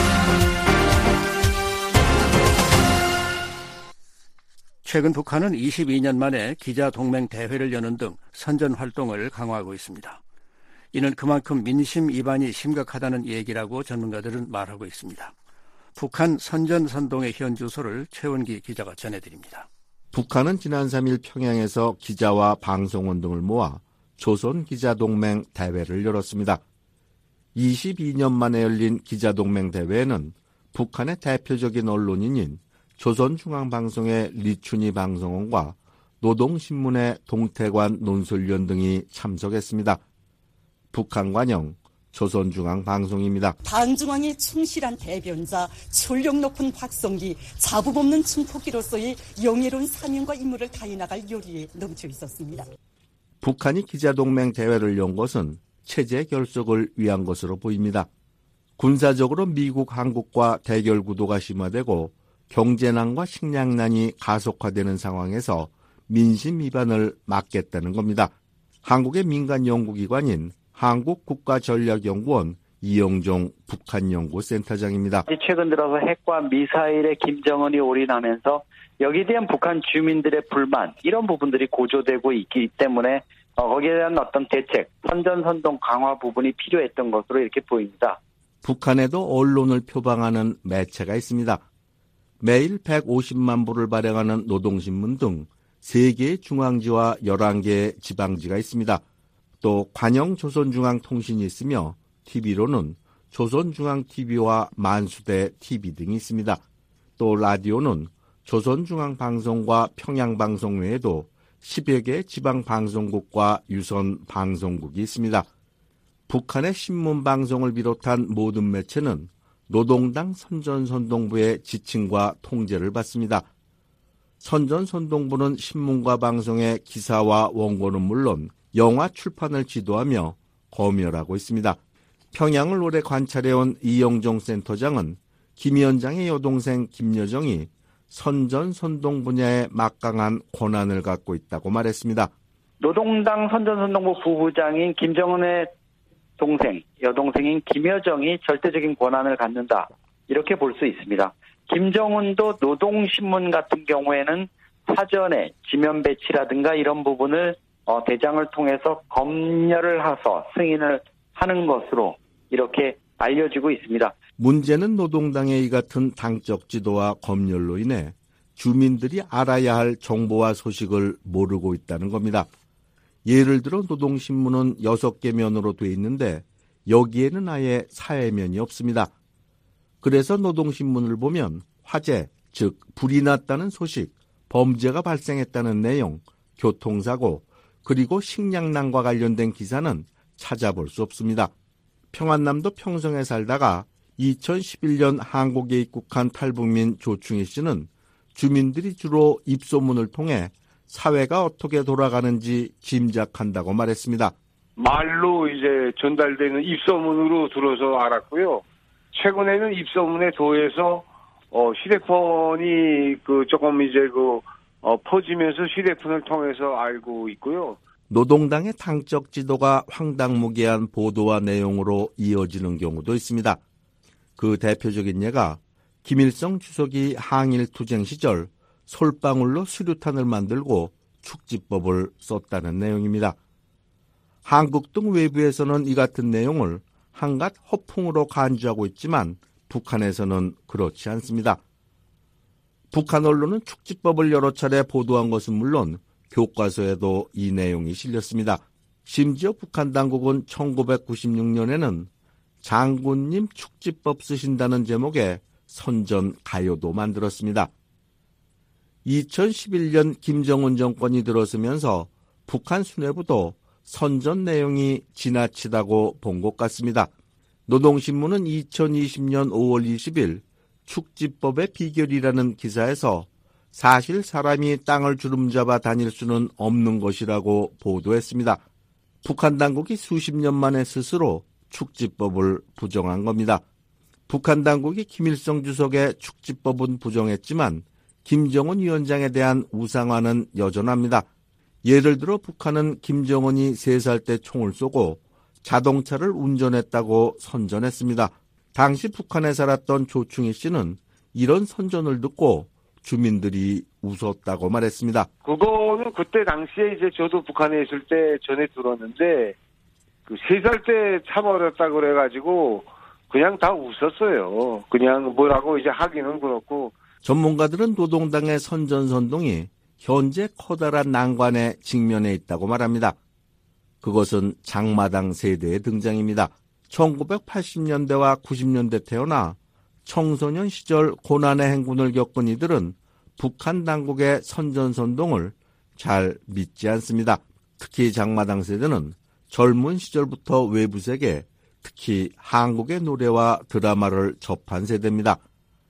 최근 북한은 22년 만에 기자동맹 대회를 여는 등 선전 활동을 강화하고 있습니다. 이는 그만큼 민심 이반이 심각하다는 얘기라고 전문가들은 말하고 있습니다. 북한 선전선동의 현 주소를 최원기 기자가 전해드립니다. 북한은 지난 3일 평양에서 기자와 방송원 등을 모아 조선기자동맹 대회를 열었습니다. 22년 만에 열린 기자동맹 대회에는 북한의 대표적인 언론인인 조선중앙방송의 리춘희 방송원과 노동신문의 동태관 논설위원 등이 참석했습니다. 북한 관영 조선중앙방송입니다. 당중앙의 충실한 대변자, 출력 높은 확성기, 자부 없는 춤토끼로서의 영예로운 사명과 임무를 다해나갈 요리에 넘쳐 있었습니다. 북한이 기자동맹 대회를 연 것은 체제 결속을 위한 것으로 보입니다. 군사적으로 미국, 한국과 대결 구도가 심화되고 경제난과 식량난이 가속화되는 상황에서 민심 위반을 막겠다는 겁니다. 한국의 민간 연구기관인 한국국가전략연구원 이영종 북한연구센터장입니다. 최근 들어서 핵과 미사일에 김정은이 올인하면서 여기에 대한 북한 주민들의 불만, 이런 부분들이 고조되고 있기 때문에 거기에 대한 어떤 대책, 선전선동 강화 부분이 필요했던 것으로 이렇게 보입니다. 북한에도 언론을 표방하는 매체가 있습니다. 매일 150만 부를 발행하는 노동신문 등 3개의 중앙지와 11개의 지방지가 있습니다. 또 관영 조선중앙통신이 있으며 TV로는 조선중앙TV와 만수대 TV 등이 있습니다. 또 라디오는 조선중앙방송과 평양방송 외에도 10여 개의 지방방송국과 유선방송국이 있습니다. 북한의 신문방송을 비롯한 모든 매체는 노동당 선전선동부의 지침과 통제를 받습니다. 선전선동부는 신문과 방송의 기사와 원고는 물론 영화 출판을 지도하며 검열하고 있습니다. 평양을 오래 관찰해온 이영종 센터장은 김 위원장의 여동생 김여정이 선전선동 분야에 막강한 권한을 갖고 있다고 말했습니다. 노동당 선전선동부 부부장인 김정은의 동생, 여동생인 김여정이 절대적인 권한을 갖는다. 이렇게 볼 수 있습니다. 김정은도 노동신문 같은 경우에는 사전에 지면 배치라든가 이런 부분을 대장을 통해서 검열을 해서 승인을 하는 것으로 이렇게 알려지고 있습니다. 문제는 노동당의 이 같은 당적 지도와 검열로 인해 주민들이 알아야 할 정보와 소식을 모르고 있다는 겁니다. 예를 들어 노동신문은 6개 면으로 돼 있는데 여기에는 아예 사회면이 없습니다. 그래서 노동신문을 보면 화재, 즉 불이 났다는 소식, 범죄가 발생했다는 내용, 교통사고, 그리고 식량난과 관련된 기사는 찾아볼 수 없습니다. 평안남도 평성에 살다가 2011년 한국에 입국한 탈북민 조충희 씨는 주민들이 주로 입소문을 통해 사회가 어떻게 돌아가는지 짐작한다고 말했습니다. 말로 이제 전달되는 입소문으로 들어서 알았고요. 최근에는 입소문에 더해서 휴대폰이 조금 이제 퍼지면서 휴대폰을 통해서 알고 있고요. 노동당의 당적 지도가 황당무계한 보도와 내용으로 이어지는 경우도 있습니다. 그 대표적인 예가 김일성 주석이 항일투쟁 시절 솔방울로 수류탄을 만들고 축지법을 썼다는 내용입니다. 한국 등 외부에서는 이 같은 내용을 한갓 허풍으로 간주하고 있지만 북한에서는 그렇지 않습니다. 북한 언론은 축지법을 여러 차례 보도한 것은 물론 교과서에도 이 내용이 실렸습니다. 심지어 북한 당국은 1996년에는 장군님 축지법 쓰신다는 제목의 선전 가요도 만들었습니다. 2011년 김정은 정권이 들어서면서 북한 수뇌부도 선전 내용이 지나치다고 본 것 같습니다. 노동신문은 2020년 5월 20일 축지법의 비결이라는 기사에서 사실 사람이 땅을 주름잡아 다닐 수는 없는 것이라고 보도했습니다. 북한 당국이 수십 년 만에 스스로 축지법을 부정한 겁니다. 북한 당국이 김일성 주석의 축지법은 부정했지만 김정은 위원장에 대한 우상화는 여전합니다. 예를 들어 북한은 김정은이 3살 때 총을 쏘고 자동차를 운전했다고 선전했습니다. 당시 북한에 살았던 조충희 씨는 이런 선전을 듣고 주민들이 웃었다고 말했습니다. 그거는 그때 당시에 이제 저도 북한에 있을 때 전에 들었는데 3살 때 참아버렸다 그래가지고 그냥 다 웃었어요. 그냥 뭐라고 이제 하기는 그렇고. 전문가들은 노동당의 선전선동이 현재 커다란 난관에 직면해 있다고 말합니다. 그것은 장마당 세대의 등장입니다. 1980년대와 90년대 태어나 청소년 시절 고난의 행군을 겪은 이들은 북한 당국의 선전선동을 잘 믿지 않습니다. 특히 장마당 세대는 젊은 시절부터 외부 세계, 특히 한국의 노래와 드라마를 접한 세대입니다.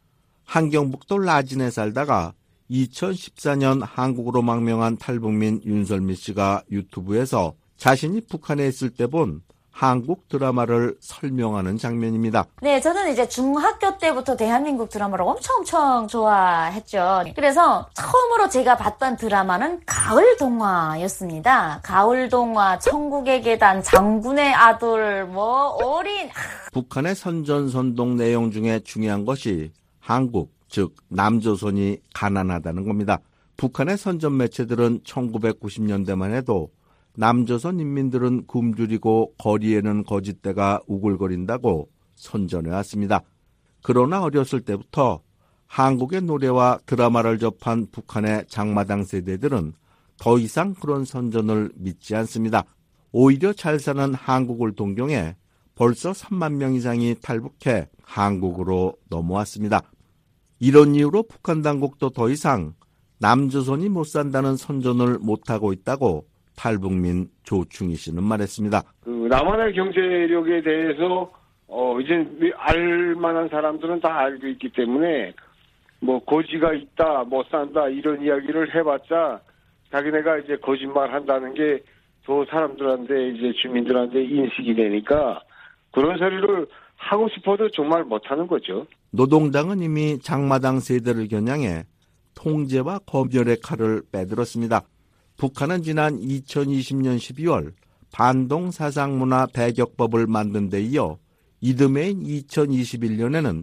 한경북도 라진에 살다가 2014년 한국으로 망명한 탈북민 윤설미 씨가 유튜브에서 자신이 북한에 있을 때 본 한국 드라마를 설명하는 장면입니다. 네, 저는 이제 중학교 때부터 대한민국 드라마를 엄청 좋아했죠. 그래서 처음으로 제가 봤던 드라마는 가을동화였습니다. 가을동화, 천국의 계단, 장군의 아들, 어린. 북한의 선전선동 내용 중에 중요한 것이 한국, 즉 남조선이 가난하다는 겁니다. 북한의 선전 매체들은 1990년대만 해도 남조선 인민들은 굶주리고 거리에는 거짓대가 우글거린다고 선전해왔습니다. 그러나 어렸을 때부터 한국의 노래와 드라마를 접한 북한의 장마당 세대들은 더 이상 그런 선전을 믿지 않습니다. 오히려 잘 사는 한국을 동경해 벌써 3만 명 이상이 탈북해 한국으로 넘어왔습니다. 이런 이유로 북한 당국도 더 이상 남조선이 못 산다는 선전을 못하고 있다고 탈북민 조충희 씨는 말했습니다. 남한의 경제력에 대해서 이제 알만한 사람들은 다 알고 있기 때문에 뭐 고지가 있다, 못 산다 이런 이야기를 해봤자 자기네가 이제 거짓말 한다는 게 더 사람들한테 이제 주민들한테 인식이 되니까 그런 소리를 하고 싶어도 정말 못하는 거죠. 노동당은 이미 장마당 세대를 겨냥해 통제와 검열의 칼을 빼들었습니다. 북한은 지난 2020년 12월 반동 사상문화 배격법을 만든 데 이어 이듬해인 2021년에는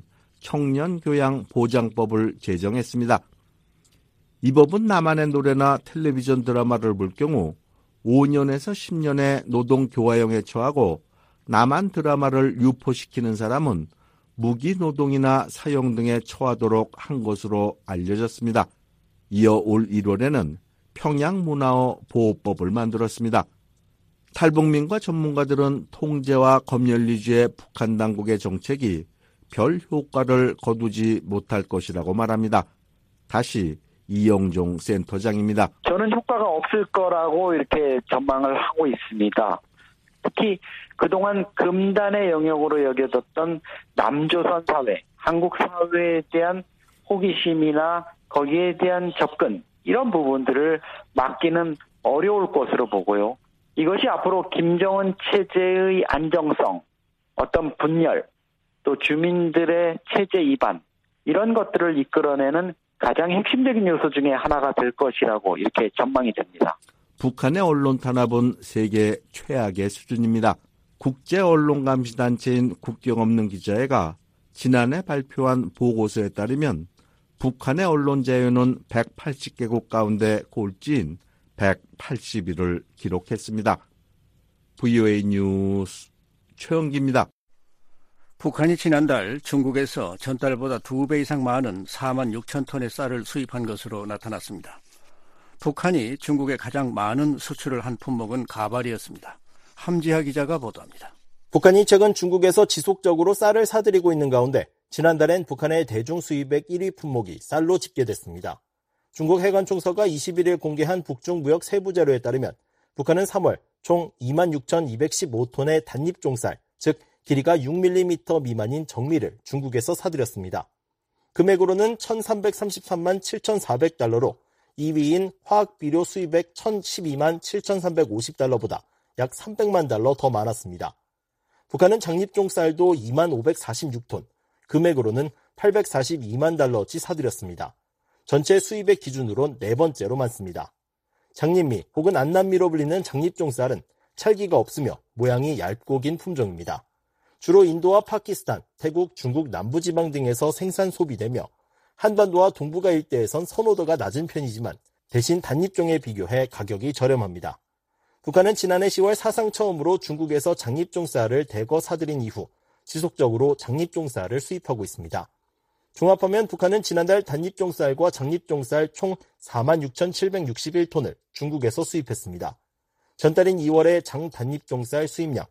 청년교양보장법을 제정했습니다. 이 법은 남한의 노래나 텔레비전 드라마를 볼 경우 5년에서 10년의 노동교화형에 처하고 남한 드라마를 유포시키는 사람은 무기노동이나 사형 등에 처하도록 한 것으로 알려졌습니다. 이어 올 1월에는 평양문화어 보호법을 만들었습니다. 탈북민과 전문가들은 통제와 검열 위주의 북한 당국의 정책이 별 효과를 거두지 못할 것이라고 말합니다. 다시 이영종 센터장입니다. 저는 효과가 없을 거라고 이렇게 전망을 하고 있습니다. 특히 그동안 금단의 영역으로 여겨졌던 남조선 사회, 한국 사회에 대한 호기심이나 거기에 대한 접근 이런 부분들을 막기는 어려울 것으로 보고요. 이것이 앞으로 김정은 체제의 안정성, 어떤 분열, 또 주민들의 체제 이반 이런 것들을 이끌어내는 가장 핵심적인 요소 중에 하나가 될 것이라고 이렇게 전망이 됩니다. 북한의 언론 탄압은 세계 최악의 수준입니다. 국제언론감시단체인 국경없는 기자회가 지난해 발표한 보고서에 따르면 북한의 언론 자유는 180개국 가운데 꼴찌인 180위를 기록했습니다. VOA 뉴스 최영기입니다. 북한이 지난달 중국에서 전달보다 2배 이상 많은 4만 6천 톤의 쌀을 수입한 것으로 나타났습니다. 북한이 중국에 가장 많은 수출을 한 품목은 가발이었습니다. 함지하 기자가 보도합니다. 북한이 최근 중국에서 지속적으로 쌀을 사들이고 있는 가운데 지난달엔 북한의 대중 수입액 1위 품목이 쌀로 집계됐습니다. 중국 해관총서가 21일 공개한 북중 무역 세부 자료에 따르면 북한은 3월 총 26,215톤의 단잎종쌀, 즉 길이가 6mm 미만인 정미를 중국에서 사들였습니다. 금액으로는 1,333만 7,400달러로 2위인 화학비료 수입액 1,012만 7,350달러보다 약 300만 달러 더 많았습니다. 북한은 장립종쌀도 2만 546톤, 금액으로는 842만 달러어치 사들였습니다. 전체 수입액 기준으론 네 번째로 많습니다. 장립미 혹은 안남미로 불리는 장립종쌀은 찰기가 없으며 모양이 얇고 긴 품종입니다. 주로 인도와 파키스탄, 태국, 중국 남부지방 등에서 생산 소비되며 한반도와 동북아 일대에선 선호도가 낮은 편이지만 대신 단잎종에 비교해 가격이 저렴합니다. 북한은 지난해 10월 사상 처음으로 중국에서 장립종쌀을 대거 사들인 이후 지속적으로 장립종쌀을 수입하고 있습니다. 종합하면 북한은 지난달 단잎종쌀과 장립종쌀 총 46,761톤을 중국에서 수입했습니다. 전달인 2월의 장단잎종쌀 수입량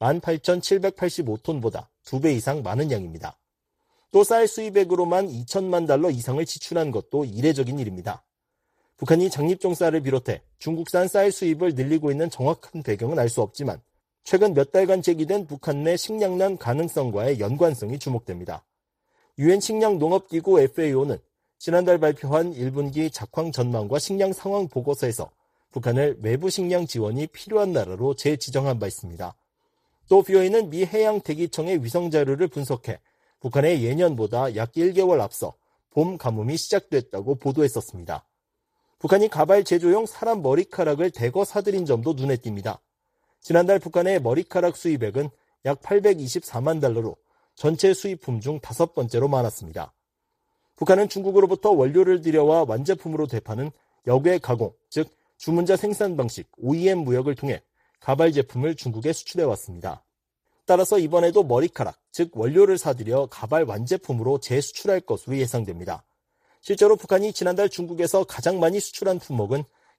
18,785톤보다 2배 이상 많은 양입니다. 또 쌀 수입액으로만 2천만 달러 이상을 지출한 것도 이례적인 일입니다. 북한이 장립종쌀을 비롯해 중국산 쌀 수입을 늘리고 있는 정확한 배경은 알 수 없지만 최근 몇 달간 제기된 북한 내 식량난 가능성과의 연관성이 주목됩니다. 유엔 식량농업기구 FAO는 지난달 발표한 1분기 작황 전망과 식량 상황 보고서에서 북한을 외부 식량 지원이 필요한 나라로 재지정한 바 있습니다. 또 BOE는 미 해양대기청의 위성자료를 분석해 북한의 예년보다 약 1개월 앞서 봄 가뭄이 시작됐다고 보도했었습니다. 북한이 가발 제조용 사람 머리카락을 대거 사들인 점도 눈에 띕니다. 지난달 북한의 머리카락 수입액은 약 824만 달러로 전체 수입품 중 5번째로 많았습니다. 북한은 중국으로부터 원료를 들여와 완제품으로 되파는 역외 가공, 즉 주문자 생산 방식 OEM 무역을 통해 가발 제품을 중국에 수출해왔습니다. 따라서 이번에도 머리카락, 즉 원료를 사들여 가발 완제품으로 재수출할 것으로 예상됩니다. 실제로 북한이 지난달 중국에서 가장 많이 수출한 품목은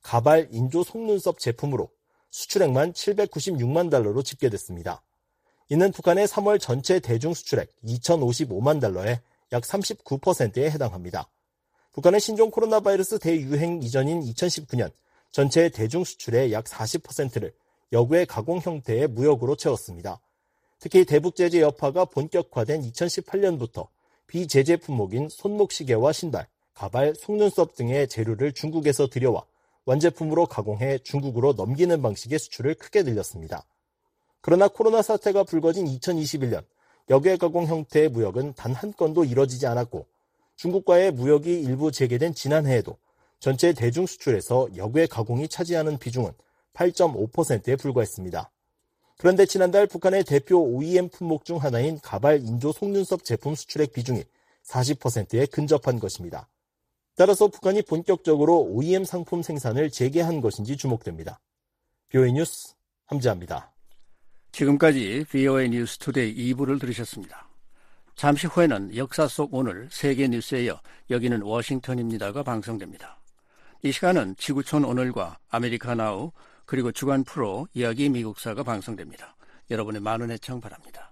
가발 인조 속눈썹 제품으로 수출액만 796만 달러로 집계됐습니다. 이는 북한의 3월 전체 대중 수출액 2,055만 달러의 약 39%에 해당합니다. 북한의 신종 코로나 바이러스 대유행 이전인 2019년 전체 대중 수출의 약 40%를 여구의 가공 형태의 무역으로 채웠습니다. 특히 대북 제재 여파가 본격화된 2018년부터 비제재 품목인 손목시계와 신발, 가발, 속눈썹 등의 재료를 중국에서 들여와 완제품으로 가공해 중국으로 넘기는 방식의 수출을 크게 늘렸습니다. 그러나 코로나 사태가 불거진 2021년 역외 가공 형태의 무역은 단 한 건도 이뤄지지 않았고 중국과의 무역이 일부 재개된 지난해에도 전체 대중 수출에서 역외 가공이 차지하는 비중은 8.5%에 불과했습니다. 그런데 지난달 북한의 대표 OEM 품목 중 하나인 가발 인조 속눈썹 제품 수출액 비중이 40%에 근접한 것입니다. 따라서 북한이 본격적으로 OEM 상품 생산을 재개한 것인지 주목됩니다. BOA 뉴스 함재합니다. 지금까지 BOA 뉴스 투데이 2부를 들으셨습니다. 잠시 후에는 역사 속 오늘 세계 뉴스에 이어 여기는 워싱턴입니다가 방송됩니다. 이 시간은 지구촌 오늘과 아메리카 나우 그리고 주간 프로 이야기 미국사가 방송됩니다. 여러분의 많은 애청 바랍니다.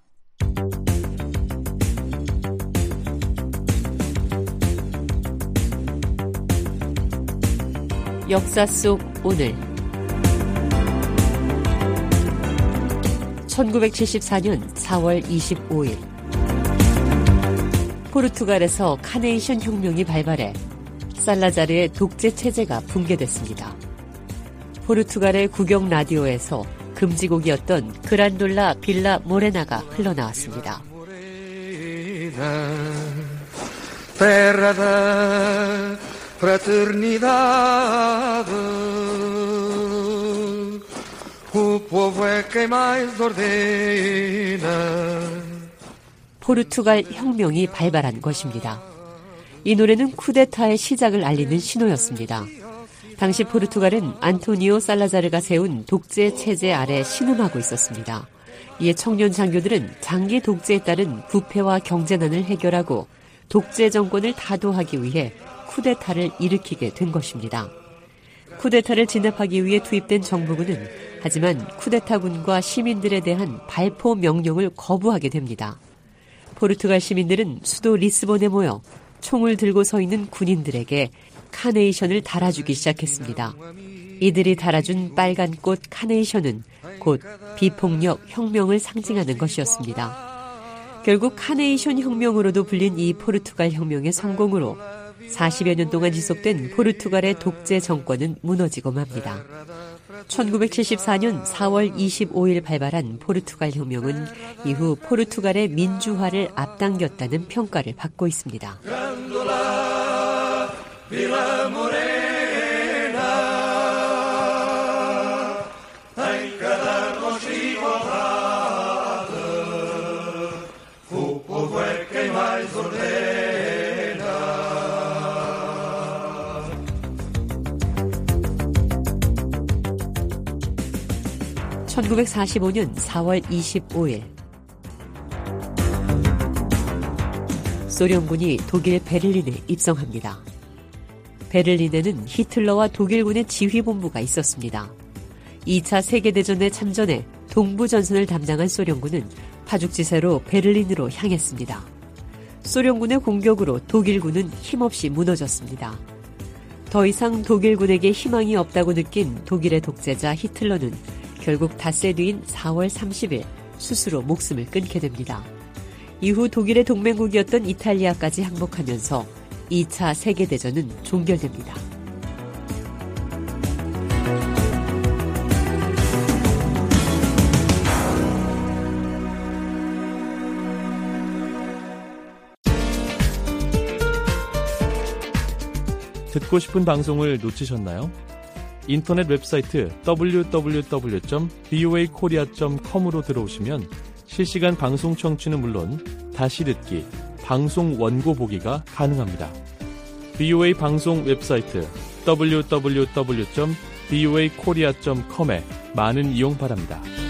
역사 속 오늘 1974년 4월 25일 포르투갈에서 카네이션 혁명이 발발해 살라자르의 독재 체제가 붕괴됐습니다. 포르투갈의 국영 라디오에서 금지곡이었던 그란돌라 빌라 모레나가 흘러나왔습니다. 포르투갈 혁명이 발발한 것입니다. 이 노래는 쿠데타의 시작을 알리는 신호였습니다. 당시 포르투갈은 안토니오 살라자르가 세운 독재 체제 아래 신음하고 있었습니다. 이에 청년 장교들은 장기 독재에 따른 부패와 경제난을 해결하고 독재 정권을 타도하기 위해 쿠데타를 일으키게 된 것입니다. 쿠데타를 진압하기 위해 투입된 정부군은 하지만 쿠데타군과 시민들에 대한 발포 명령을 거부하게 됩니다. 포르투갈 시민들은 수도 리스본에 모여 총을 들고 서 있는 군인들에게 카네이션을 달아주기 시작했습니다. 이들이 달아준 빨간 꽃 카네이션은 곧 비폭력 혁명을 상징하는 것이었습니다. 결국 카네이션 혁명으로도 불린 이 포르투갈 혁명의 성공으로 40여 년 동안 지속된 포르투갈의 독재 정권은 무너지고 맙니다. 1974년 4월 25일 발발한 포르투갈 혁명은 이후 포르투갈의 민주화를 앞당겼다는 평가를 받고 있습니다. (1945년 4월 25일) 소련군이 독일 베를린에 입성합니다. 베를린에는 히틀러와 독일군의 지휘본부가 있었습니다. 2차 세계대전에 참전해 동부전선을 담당한 소련군은 파죽지세로 베를린으로 향했습니다. 소련군의 공격으로 독일군은 힘없이 무너졌습니다. 더 이상 독일군에게 희망이 없다고 느낀 독일의 독재자 히틀러는 결국 닷새 뒤인 4월 30일 스스로 목숨을 끊게 됩니다. 이후 독일의 동맹국이었던 이탈리아까지 항복하면서 2차 세계대전은 종결됩니다. 듣고 싶은 방송을 놓치셨나요? 인터넷 웹사이트 www.voakorea.com으로 들어오시면 실시간 방송 청취는 물론 다시 듣기, 방송 원고 보기가 가능합니다. VOA 방송 웹사이트 www.voakorea.com에 많은 이용 바랍니다.